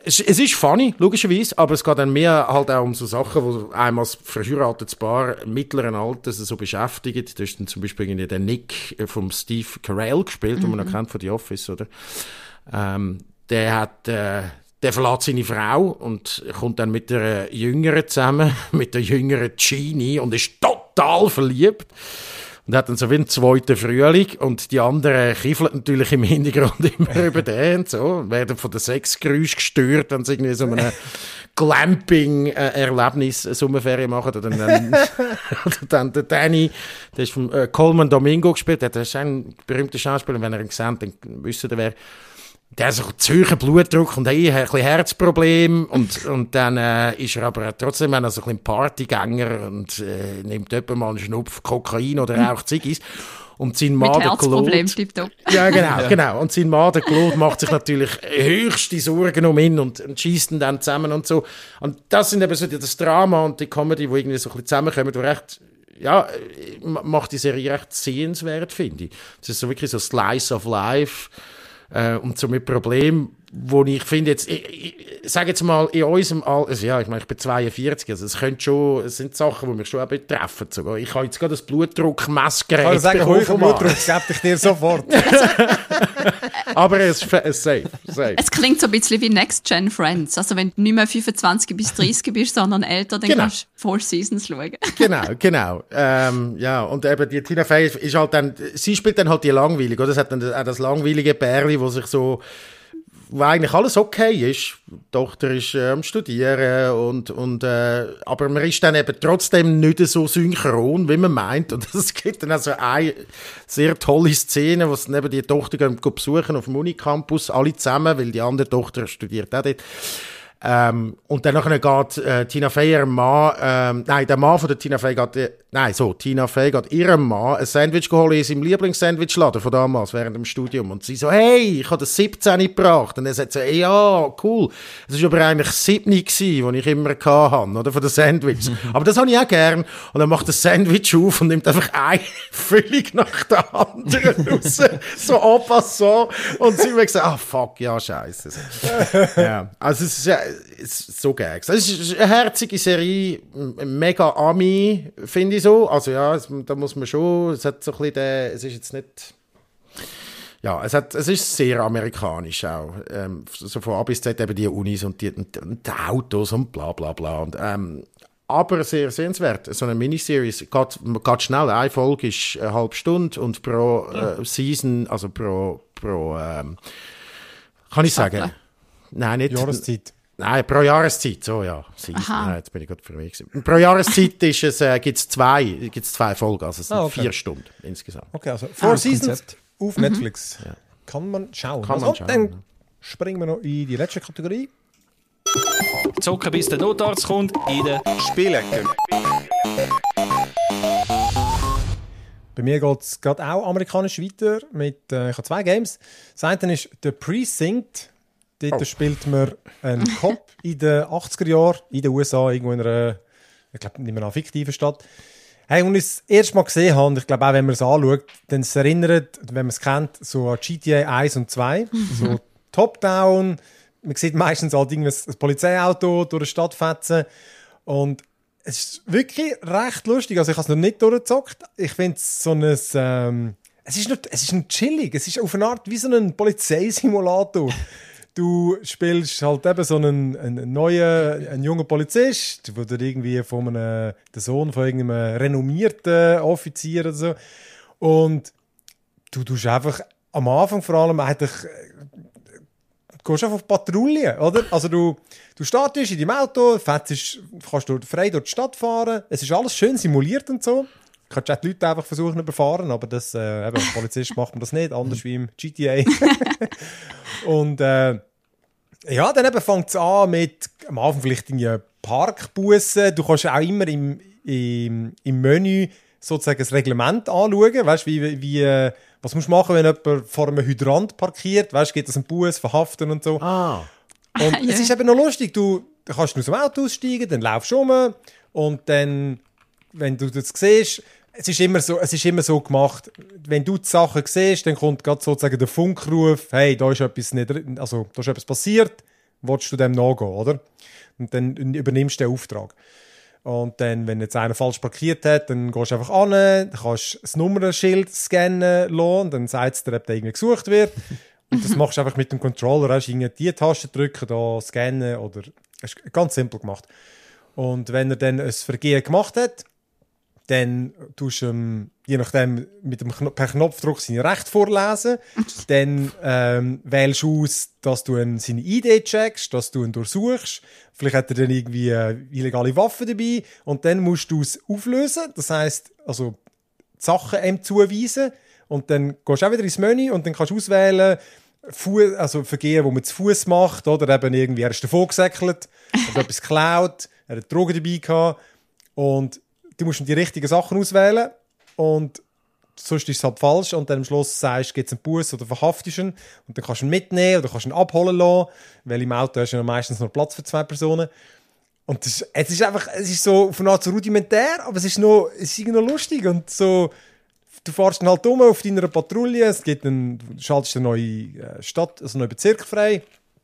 es, es ist funny, logischerweise, aber es geht dann mehr halt auch um so Sachen, wo einem als verheiratetes Paar mittleren Alters so beschäftigt. Da ist dann zum Beispiel irgendwie der Nick vom Steve Carell gespielt, mhm. den man noch kennt von The Office, oder? Ähm, der hat, äh, der verlässt seine Frau und kommt dann mit der Jüngeren zusammen, mit der jüngeren Jeannie und ist total verliebt. Und hat dann so wie einen zweiten Frühling und die anderen kiffeln natürlich im Hintergrund immer über den und so, werden von den Sexgeräuschen gestört, wenn sie irgendwie so einem Glamping-Erlebnis Sommerferien machen. Oder dann, oder dann der Danny, der ist von äh, Coleman Domingo gespielt, der ist ein berühmter Schauspieler, wenn ihr ihn seht, dann wisst ihr, wer. Der hat so zu hohen Blutdruck und hey, ein bisschen Herzproblem und, und dann äh, ist er aber trotzdem ein, so ein bisschen Partygänger und äh, nimmt jemand mal einen Schnupf Kokain oder raucht Ziggis. Und sein Mann, der Claude... Ja, genau, ja. genau. Und sein Mann, der Claude, macht sich natürlich höchste Sorgen um ihn und, und schießt ihn dann zusammen und so. Und das sind eben so das Drama und die Comedy, die irgendwie so ein bisschen zusammenkommen, wo recht... Ja, macht die Serie recht sehenswert, finde ich. Das ist so wirklich so Slice of Life... Äh, und so mit Problemen, wo ich finde jetzt, ich, ich sage jetzt mal, in unserem Alter, also ja, ich meine, ich bin zweiundvierzig, also es könnte schon, es sind Sachen, die mich schon auch betreffen sogar. Ich habe jetzt gerade das Blutdruckmessgerät. Ich kann sagen, hoher Blutdruck, gebe ich dir sofort. Aber es ist safe, safe. Es klingt so ein bisschen wie Next Gen Friends. Also wenn du nicht mehr fünfundzwanzig bis dreißig bist, sondern älter, dann genau. kannst du Four Seasons schauen. Genau, genau. Ähm, ja, und eben die Tina Fey ist halt dann, sie spielt dann halt die langweilig, oder? Es hat dann auch das langweilige Bärli, wo sich so, wo eigentlich alles okay ist. Die Tochter ist äh, am Studieren und, und äh, aber man ist dann eben trotzdem nicht so synchron, wie man meint. Und es gibt dann also eine sehr tolle Szene, wo sie neben die Tochter gehen, gehen besuchen auf dem Unicampus, alle zusammen, weil die andere Tochter studiert auch dort. Ähm, und dann nachher geht äh, Tina Fey ihrem Mann, ähm, nein, der Mann von der Tina Fey geht, äh, nein, so, Tina Fey geht ihrem Mann ein Sandwich geholt in seinem Lieblings-Sandwichladen von damals, während dem Studium. Und sie so, hey, ich habe das siebzehn gebracht. Und er sagt so, hey, ja, cool. Das war aber eigentlich sieben gewesen, die ich immer hatte, oder, von den Sandwiches. Aber das habe ich auch gern. Und dann macht das Sandwich auf und nimmt einfach ein völlig nach der anderen raus. So en passant. Und sie hat gesagt, ah, fuck, ja, scheiße. Ja, also es ist ja, es ist so gags. Es ist eine herzige Serie, mega Ami, finde ich so. Also ja, es, da muss man schon, es hat so ein bisschen den, es ist jetzt nicht, ja, es, hat, es ist sehr amerikanisch auch. Ähm, so von A bis Z eben die Unis und die, und die Autos und bla bla bla. Und, ähm, aber sehr sehenswert. So eine Miniseries geht, geht schnell. Eine Folge ist eine halbe Stunde und pro äh, Season, also pro, pro ähm, kann ich sagen, nein, nicht. Jahreszeit. Nein, pro Jahreszeit, so ja. Nein, jetzt bin ich gerade für mich gewesen. Pro Jahreszeit ist es, äh, gibt es zwei, gibt's zwei Folgen, also es sind ah, okay. vier Stunden insgesamt. Okay, also Four ah, Seasons Konzept. Auf Netflix. Mhm. Ja. Kann man schauen. Kann also, man schauen. Dann springen wir noch in die letzte Kategorie. Zocken bis der Notarzt kommt in der Spielecke. Bei mir geht es gerade auch amerikanisch weiter mit äh, ich habe zwei Games. Das eine ist The Precinct. Dort oh. spielt man einen Cop in den achtziger Jahren in den U S A, irgendwo in einer, ich glaube, nicht mehr einer fiktiven Stadt. Hey, und ich es das erste Mal gesehen habe, ich glaube auch, wenn man es anschaut, dann es erinnert, wenn man es kennt, so an G T A eins und zwei. Mhm. So Top-Down. Man sieht meistens halt irgendwie ein Polizeiauto durch die Stadt fetzen. Und es ist wirklich recht lustig. Also ich habe es noch nicht durchgezockt. Ich finde es so ein... Ähm, es ist, nicht, es ist ein chillig. Es ist auf eine Art wie so ein Polizeisimulator. Du spielst halt eben so einen, einen neuen, einen jungen Polizist, der irgendwie von einem, der Sohn von irgendeinem renommierten Offizier oder so. Und du tust einfach am Anfang vor allem eigentlich, du gehst einfach auf Patrouille, oder? Also du, du startest in deinem Auto, fährst, kannst du frei durch die Stadt fahren. Es ist alles schön simuliert und so. Du kannst auch die Leute einfach versuchen zu überfahren, aber das, äh, eben, als Polizist macht man das nicht, anders wie im G T A. Und äh, ja, dann eben fängt es an mit am Anfang vielleicht in Parkbussen. Du kannst auch immer im, im, im Menü sozusagen das Reglement anschauen. Weißt, wie, wie, was musst du machen, wenn jemand vor einem Hydrant parkiert? Weißt, geht das einen Bus, verhaften und so. Ah. Und ja. Es ist eben noch lustig. Du, du kannst aus dem Auto aussteigen, dann laufst du rum und dann, wenn du das siehst, Es ist, immer so, es ist immer so gemacht, wenn du die Sachen siehst, dann kommt gerade sozusagen der Funkruf, hey, da ist etwas, nicht, also, da ist etwas passiert, willst du dem nachgehen, oder? Und dann übernimmst du den Auftrag. Und dann, wenn jetzt einer falsch parkiert hat, dann gehst du einfach an, dann kannst du das Nummernschild scannen lassen, dann sagt es dir, ob der irgendwie gesucht wird. Und das machst du einfach mit dem Controller, hast du die Taste drücken, da scannen oder... Das ist ganz simpel gemacht. Und wenn er dann ein Vergehen gemacht hat, dann tust du ähm, je nachdem mit dem Kno- per Knopfdruck seine Rechte vorlesen. Dann ähm, wählst du aus, dass du ihn, seine I D checkst, dass du ihn durchsuchst. Vielleicht hat er dann irgendwie äh, illegale Waffen dabei. Und dann musst du es auflösen. Das heisst, also die Sachen ihm zuweisen. Und dann gehst du auch wieder ins Menü und dann kannst du auswählen, Fu- also Vergehen, wo man zu Fuß macht, oder eben irgendwie, er ist davon gesäckelt, hat etwas geklaut, er hat Drogen dabei gehabt. Und du musst die richtigen Sachen auswählen und sonst ist es halt falsch und dann am Schluss sagst du, gibt es einen Bus oder verhaftest ihn und dann kannst du ihn mitnehmen oder kannst ihn abholen lassen, weil im Auto hast du ja meistens noch Platz für zwei Personen. Und das, es ist einfach, es ist so von Art so rudimentär, aber es ist noch, es ist irgendwie noch lustig und so, du fährst dann halt um auf deiner Patrouille, es gibt einen, du schaltest eine neue Stadt, also einen neuen Bezirk frei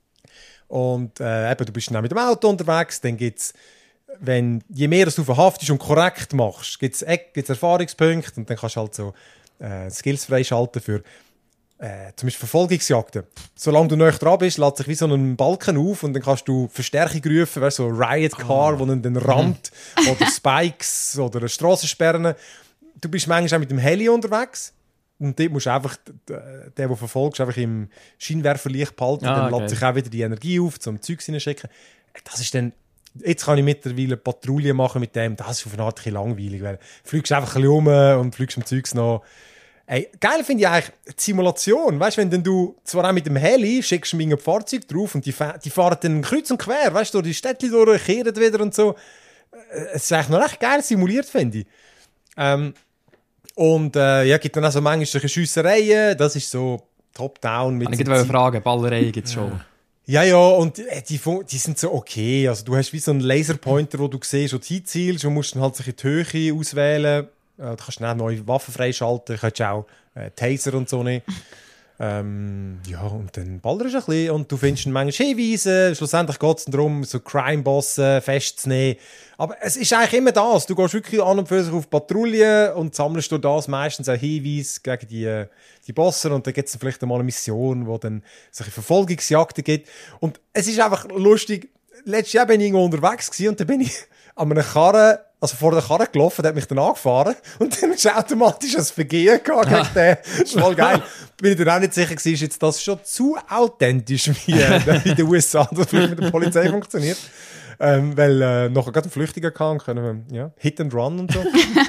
und äh, eben, du bist dann mit dem Auto unterwegs, dann gibt es wenn, je mehr du verhaftest und korrekt machst, gibt es Erfahrungspunkte und dann kannst du halt so äh, Skills freischalten für äh, zum Beispiel Verfolgungsjagden. Solange du näher dran bist, lädt sich wie so ein Balken auf und dann kannst du Verstärkung rufen, weißt, so Riot Car, oh. wo dann den rammt, oder Spikes oder Strassensperren. Du bist manchmal auch mit dem Heli unterwegs und dort musst du einfach, der, der verfolgst, einfach im Scheinwerferlicht behalten, ah, dann okay. lädt sich auch wieder die Energie auf, zum Zeug hineinschicken. Das ist dann Jetzt kann ich mittlerweile Patrouille machen mit dem. Das ist auf eine Art ein bisschen langweilig, weil du fliegst einfach ein bisschen rum und fliegst am Zeugs noch. Ey, geil finde ich eigentlich die Simulation. Weißt du, wenn denn du zwar auch mit dem Heli schickst du mir ein Fahrzeug drauf und die, die fahren dann kreuz und quer, weißt du, durch die Städte durch, kehren wieder und so. Es ist eigentlich noch recht geil simuliert, finde ich. Ähm, und äh, ja, gibt dann auch so manchmal solche Schiessereien. Das ist so Top-Down. Mit ich wollte fragen, Ballereien gibt es schon. Ja. Ja, ja, und die, die sind so okay. Also du hast wie so einen Laserpointer, wo du siehst, wo du hinzielst und musst dann halt sich in die Höhe auswählen. Du kannst dann auch neue Waffen freischalten, du kannst auch äh, Taser und so nehmen. Ähm, ja, und dann ballerst du ein bisschen und du findest dann manchmal Hinweise. Schlussendlich geht es darum, so Crime-Bosse festzunehmen. Aber es ist eigentlich immer das. Du gehst wirklich an und für sich auf Patrouille und sammelst durch das meistens auch Hinweise gegen die, die Bosse und dann gibt es vielleicht einmal eine Mission, wo dann solche Verfolgungsjagden gibt. Und es ist einfach lustig. Letztes Jahr bin ich irgendwo unterwegs gewesen und dann bin ich an einer Karre, also vor der Karre gelaufen, der hat mich dann angefahren und dann ist automatisch ein Vergehen gehabt gegen den. Das ist voll geil. Bin ich dann auch nicht sicher gewesen, ist jetzt das schon zu authentisch wie äh, in den U S A, das vielleicht mit der Polizei funktioniert. Ähm, weil äh, nachher gerade einen Flüchtiger kam, können wir, ja, Hit and Run und so.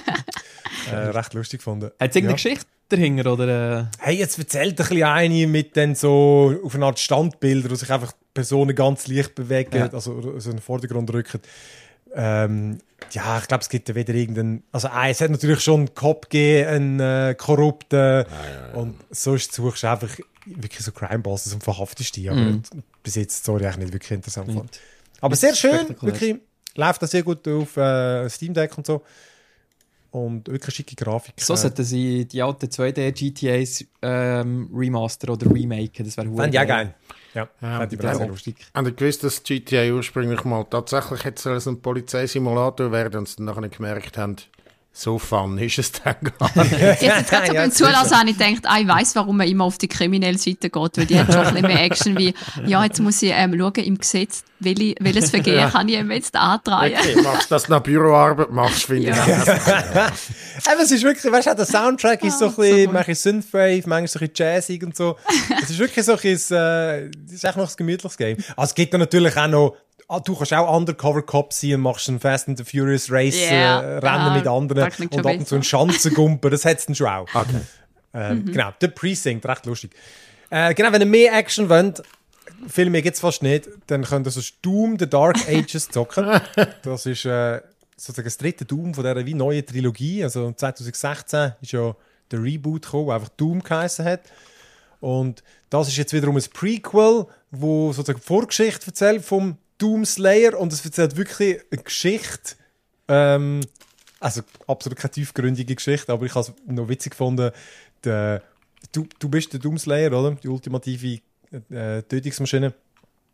äh, recht lustig gefunden. Hat es irgendeine ja. Geschichte dahinter, oder? Äh? Hey, jetzt erzählt ein bisschen eine mit dann so auf eine Art Standbilder, wo sich einfach Personen ganz leicht bewegen, ja. also so in den Vordergrund rücken. Ähm, ja, ich glaube, es gibt ja wieder irgendeinen... Also äh, es hat natürlich schon einen Cop gegeben, einen äh, Korrupten. Ah, ja, ja. Und sonst suchst du einfach wirklich so Crime-Bosses und verhaftest die. Aber mm. bis jetzt, sorry, eigentlich nicht wirklich interessant mm. fand. Aber sehr schön, wirklich. Läuft das sehr gut auf äh, Steam Deck und so. Und wirklich schicke Grafik. So sollten sie die alten zwei D G T As ähm, remaster oder remaken. Das wäre Fände ich auch geil. Ja, ja, fände ich sehr lustig. Und ich gewusst, dass G T A ursprünglich mal tatsächlich jetzt als ein Polizeisimulator werden und sie dann nachher nicht gemerkt haben, so fun ist es dann gar nicht. Jetzt, jetzt gerade so beim Zulassen habe ich gedacht, ah, ich weiss, warum man immer auf die kriminelle Seite geht, weil die hat schon ein bisschen mehr Action wie, ja, jetzt muss ich ähm, schauen im Gesetz, welche, welches Vergehen ja. kann ich ihm jetzt antragen. Okay, machst du das nach Büroarbeit machst, finde ja. ich. Ja. Aber es ist wirklich, weißt du, der Soundtrack ist so ein bisschen, so manchmal Synthwave, manchmal so ein bisschen jazzig und so. Es ist wirklich so ein bisschen, äh, es ist echt noch ein gemütliches Game. Also es gibt dann natürlich auch noch, Ah, du kannst auch Undercover-Cop sein und machst ein Fast and the Furious Race, yeah. äh, Rennen ah, mit anderen und ab und zu einen Schanzengumpen, das hat es dann schon auch. Okay. Äh, mhm. Genau, The Precinct, recht lustig. Äh, genau, wenn ihr mehr Action wollt, viel mehr gibt es fast nicht, dann könnt ihr so Doom The Dark Ages zocken. Das ist äh, sozusagen das dritte Doom von dieser wie neuen Trilogie. Also zwanzig sechzehn ist ja der Reboot gekommen, der einfach Doom geheißen hat. Und das ist jetzt wiederum ein Prequel, wo sozusagen die Vorgeschichte erzählt vom Doom Slayer und es erzählt wirklich eine Geschichte, ähm, also absolut keine tiefgründige Geschichte, aber ich habe es noch witzig gefunden, der, du, du bist der Doom Slayer, oder? Die ultimative äh, Tötungsmaschine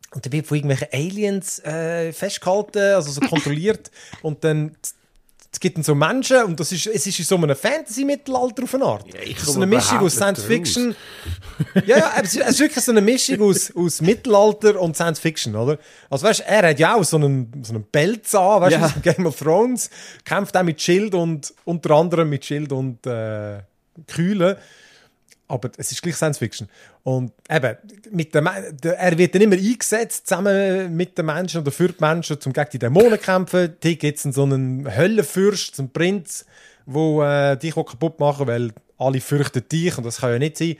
und dann wird von irgendwelchen Aliens äh, festgehalten, also so kontrolliert. Und dann es gibt dann so Menschen, und das ist, es ist in so einem Fantasy-Mittelalter auf eine Art. Ja, ich so eine Mischung aus Science-Fiction. Ja, ja, es ist wirklich so eine Mischung aus, aus Mittelalter und Science-Fiction, oder? Also weißt, er hat ja auch so einen, so einen Pelz an, weißt du, ja. Game of Thrones, kämpft auch mit Schild und unter anderem mit Schild und äh, Kühle. Aber es ist gleich Science-Fiction. Und eben, mit dem, er wird dann immer eingesetzt, zusammen mit den Menschen oder für die Menschen, um gegen die Dämonen zu kämpfen. Hier gibt es so einen Höllenfürst, so einen Prinz, der äh, dich auch kaputt machen will, weil alle fürchten dich und das kann ja nicht sein.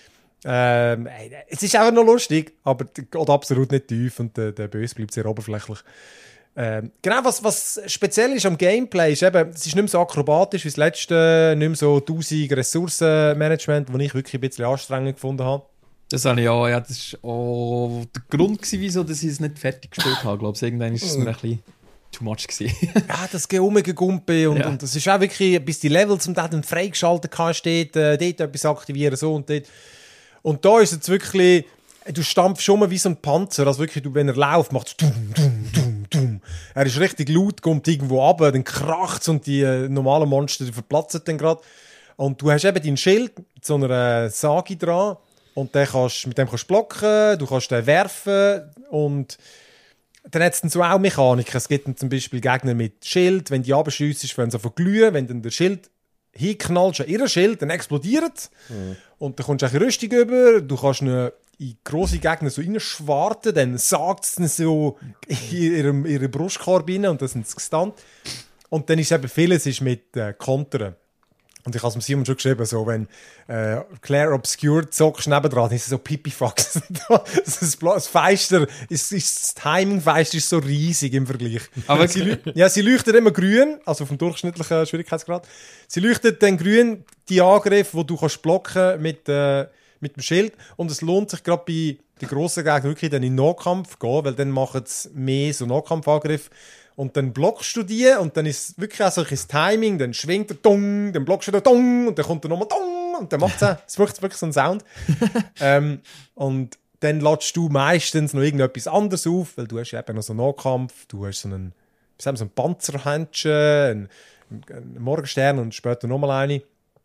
Ähm, es ist einfach noch lustig, aber geht absolut nicht tief und der, der Böse bleibt sehr oberflächlich. Ähm, genau, was, was speziell ist am Gameplay, ist eben, es ist nicht mehr so akrobatisch wie das letzte, nicht mehr so tausend Ressourcenmanagement, das ich wirklich ein bisschen anstrengend gefunden habe. Das habe ich auch, ja, das war auch der Grund gewesen, wieso dass ich es nicht fertig gespielt habe, glaube ich. Irgendwann war es mir ein bisschen too much gewesen. Ja, das Geumgegumpe und, ja. und das ist auch wirklich, bis die Level zum Teil freigeschaltet hast, steht, äh, dort etwas aktivieren, so und dort. Und da ist es wirklich, du stampfst schon mal wie so ein Panzer, also wirklich, du, wenn er läuft, macht es dum, dum, dum, dum. Er ist richtig laut, kommt irgendwo runter, dann kracht es und die äh, normalen Monster die verplatzen dann gerade. Und du hast eben dein Schild mit so einer Sage dran und den kannst, mit dem kannst du blocken, du kannst den werfen und dann hat es dann so auch Mechaniken. Es gibt dann zum Beispiel Gegner mit Schild, wenn die abschiessen, wenn sie von glühen, wenn dann der Schild hinknallst an ihren Schild, dann explodiert es. Mhm. Und dann kommst du eine Rüstung über, du kannst eine in grosse Gegner so reinschwarten, dann sagt es so in ihrem, ihre Brustkorb rein und dann sind sie gestunt. Und dann ist eben vieles ist mit äh, Kontern. Und ich habe es Simon schon geschrieben, so, wenn äh, Claire Obscure zockst nebendran, dann ist es so Pipifax. das, das Feister, ist, ist, das Timing-Feister ist so riesig im Vergleich. Aber sie, ja, sie leuchtet immer grün, also vom durchschnittlichen Schwierigkeitsgrad. Sie leuchtet dann grün die Angriffe, die du kannst blocken mit, äh, mit dem Schild. Und es lohnt sich gerade bei den grossen Gegnern wirklich dann in den Nahkampf gehen, weil dann machen sie mehr so Nahkampfangriffe. Und dann blockst du die und dann ist es wirklich auch so ein Timing, dann schwingt der Dong, dann blockst du den Dong und dann kommt er nochmal Dong und dann macht es es macht wirklich so einen Sound. ähm, und dann ladest du meistens noch irgendetwas anderes auf, weil du hast ja eben noch so einen Nahkampf, du hast so einen, so einen Panzerhändchen, einen, einen Morgenstern und später nochmal eine.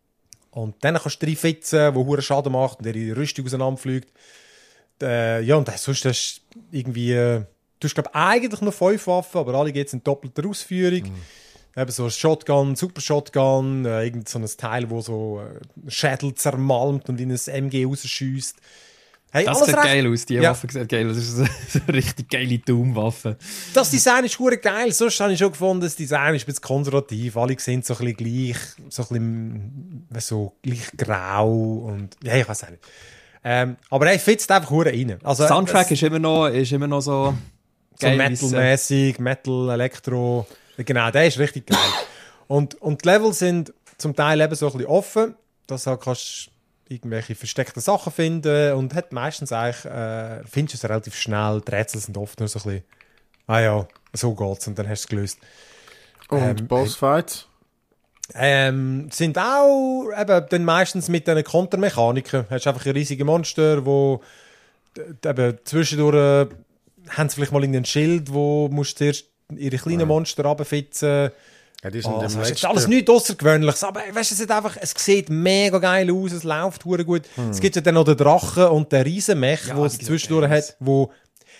Und dann kannst du reinfitzen, wo hohen Schaden macht und der ihre Rüstung auseinanderfliegt. Äh, ja, und dann, sonst hast du irgendwie... Äh, Du hast, glaube ich, eigentlich noch fünf Waffen, aber alle geht es in doppelter Ausführung. Mhm. Eben so ein Shotgun, Super Shotgun, äh, irgend so ein Teil, das so äh, Schädel zermalmt und in ein M G rausschießt. Hey, das sieht recht geil aus, die ja. Waffe sieht geil aus. Das ist so eine richtig geile Doom-Waffe. Das Design ist verdammt geil. Sonst habe ich schon gefunden, das Design ist ein bisschen konservativ. Alle sind so ein bisschen gleich, so ein bisschen so gleich grau und ja, ich weiß auch nicht. Ähm, aber er fitzt einfach verdammt rein. Also, Soundtrack es, ist, immer noch, ist immer noch so... So Metal-mäßig, Metal, Elektro. Genau, der ist richtig geil. und, und die Level sind zum Teil eben so ein bisschen offen, dass du kannst irgendwelche versteckten Sachen finden und hat meistens eigentlich, äh, findest du es relativ schnell. Die Rätsel sind oft nur so ein bisschen, ah ja, so geht's und dann hast du es gelöst. Und ähm, Bossfights? Ähm, sind auch eben dann meistens mit diesen Kontermechaniken. Du hast einfach ein riesige Monster, wo eben zwischendurch haben sie vielleicht mal irgendein Schild, wo musst du zuerst ihre kleinen Monster runterfitzen. Ja, die sind oh, das ist alles nichts Außergewöhnliches, aber weißt, es, sieht einfach, es sieht mega geil aus, es läuft hure gut. Hm. Es gibt ja dann noch den Drachen und den Riesenmech, ja, wo es zwischendurch hat, wo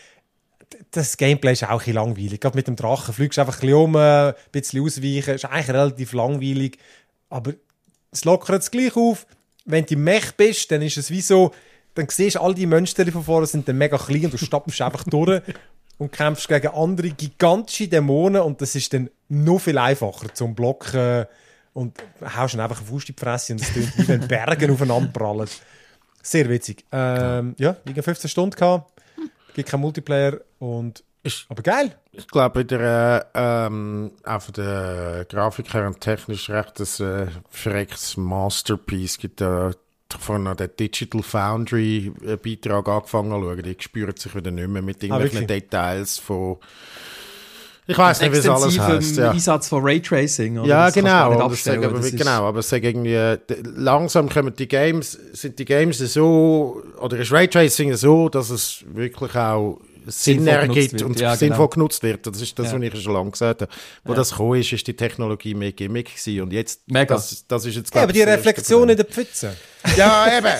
das Gameplay ist auch ein bisschen langweilig. Gerade mit dem Drachen fliegst du einfach ein bisschen um, ein bisschen ausweichen, ist eigentlich relativ langweilig, aber es lockert es gleich auf. Wenn du im Mech bist, dann ist es wie so, dann siehst du, all die Monster von vorne sind dann mega klein und du stapfst einfach durch und kämpfst gegen andere gigantische Dämonen und das ist dann noch viel einfacher zum Blocken und haust dann einfach eine Faust in die Fresse und es tut wie wenn Berge aufeinander prallen. Sehr witzig. Ähm, ja, ich fünfzehn Stunden gehabt, gibt kein Multiplayer und ist, aber geil. Ich glaube, der ähm, auch von der Grafik her und technisch recht ein äh, verrecktes Masterpiece. Gibt da vorhin noch den Digital Foundry Beitrag angefangen zu schauen. Die spüren sich wieder nicht mehr mit irgendwelchen ah, Details von, ich weiss nicht, wie es alles heisst. Ja. Einsatz von Raytracing. Oder? Ja, das genau. Aber sag, aber wie, genau. Aber sag irgendwie, langsam kommen die Games, sind die Games so, oder ist Raytracing so, dass es wirklich auch Sinn sinnvoll ergibt genutzt und wird. Ja, sinnvoll genau. genutzt wird. Das ist das, Ja. was ich schon lange gesagt habe. Wo Ja. das gekommen ist, ist die Technologie mehr Gimmick gewesen. Und jetzt, Mega. das, das ist jetzt, Ja, glaub aber ich, die das erste Reflexion in Problem. der Pfütze. Ja, eben.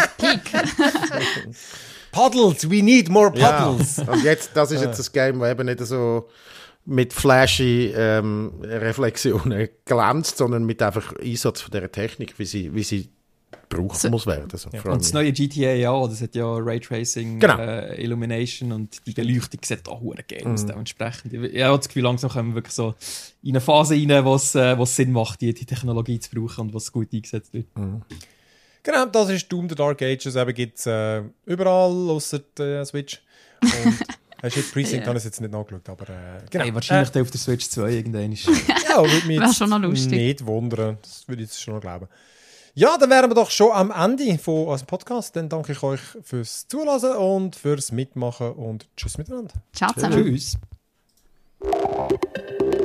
Puddles, we need more Ja. puddles. Und jetzt, das ist jetzt das Game, das eben nicht so mit flashy ähm, Reflexionen glänzt, sondern mit einfach Einsatz von dieser Technik, wie sie, wie sie gebraucht So. muss werden. So, vor allem. Und das neue G T A, ja, das hat ja Raytracing, Genau. äh, Illumination und die Beleuchtung sieht auch hure geil Mhm. aus. Dementsprechend. Ich ich habe das Gefühl, langsam kommen wir wirklich so in eine Phase rein, wo es äh, wo's Sinn macht, die, die Technologie zu brauchen und was gut eingesetzt wird. Genau, das ist Doom the Dark Ages. Eben gibt es äh, überall, außer der Switch. Und hast du jetzt Precinct, Ja. habe ich jetzt nicht nachgeschaut, aber äh, genau. Hey, wahrscheinlich dann auf der Switch zwei irgendwann ist. Ja, würde mich Wär jetzt schon noch lustig. nicht wundern. Das würde ich jetzt schon noch glauben. Ja, dann wären wir doch schon am Ende von unserem Podcast. Dann danke ich euch fürs Zuhören und fürs Mitmachen und tschüss miteinander. Ciao zusammen. Tschüss.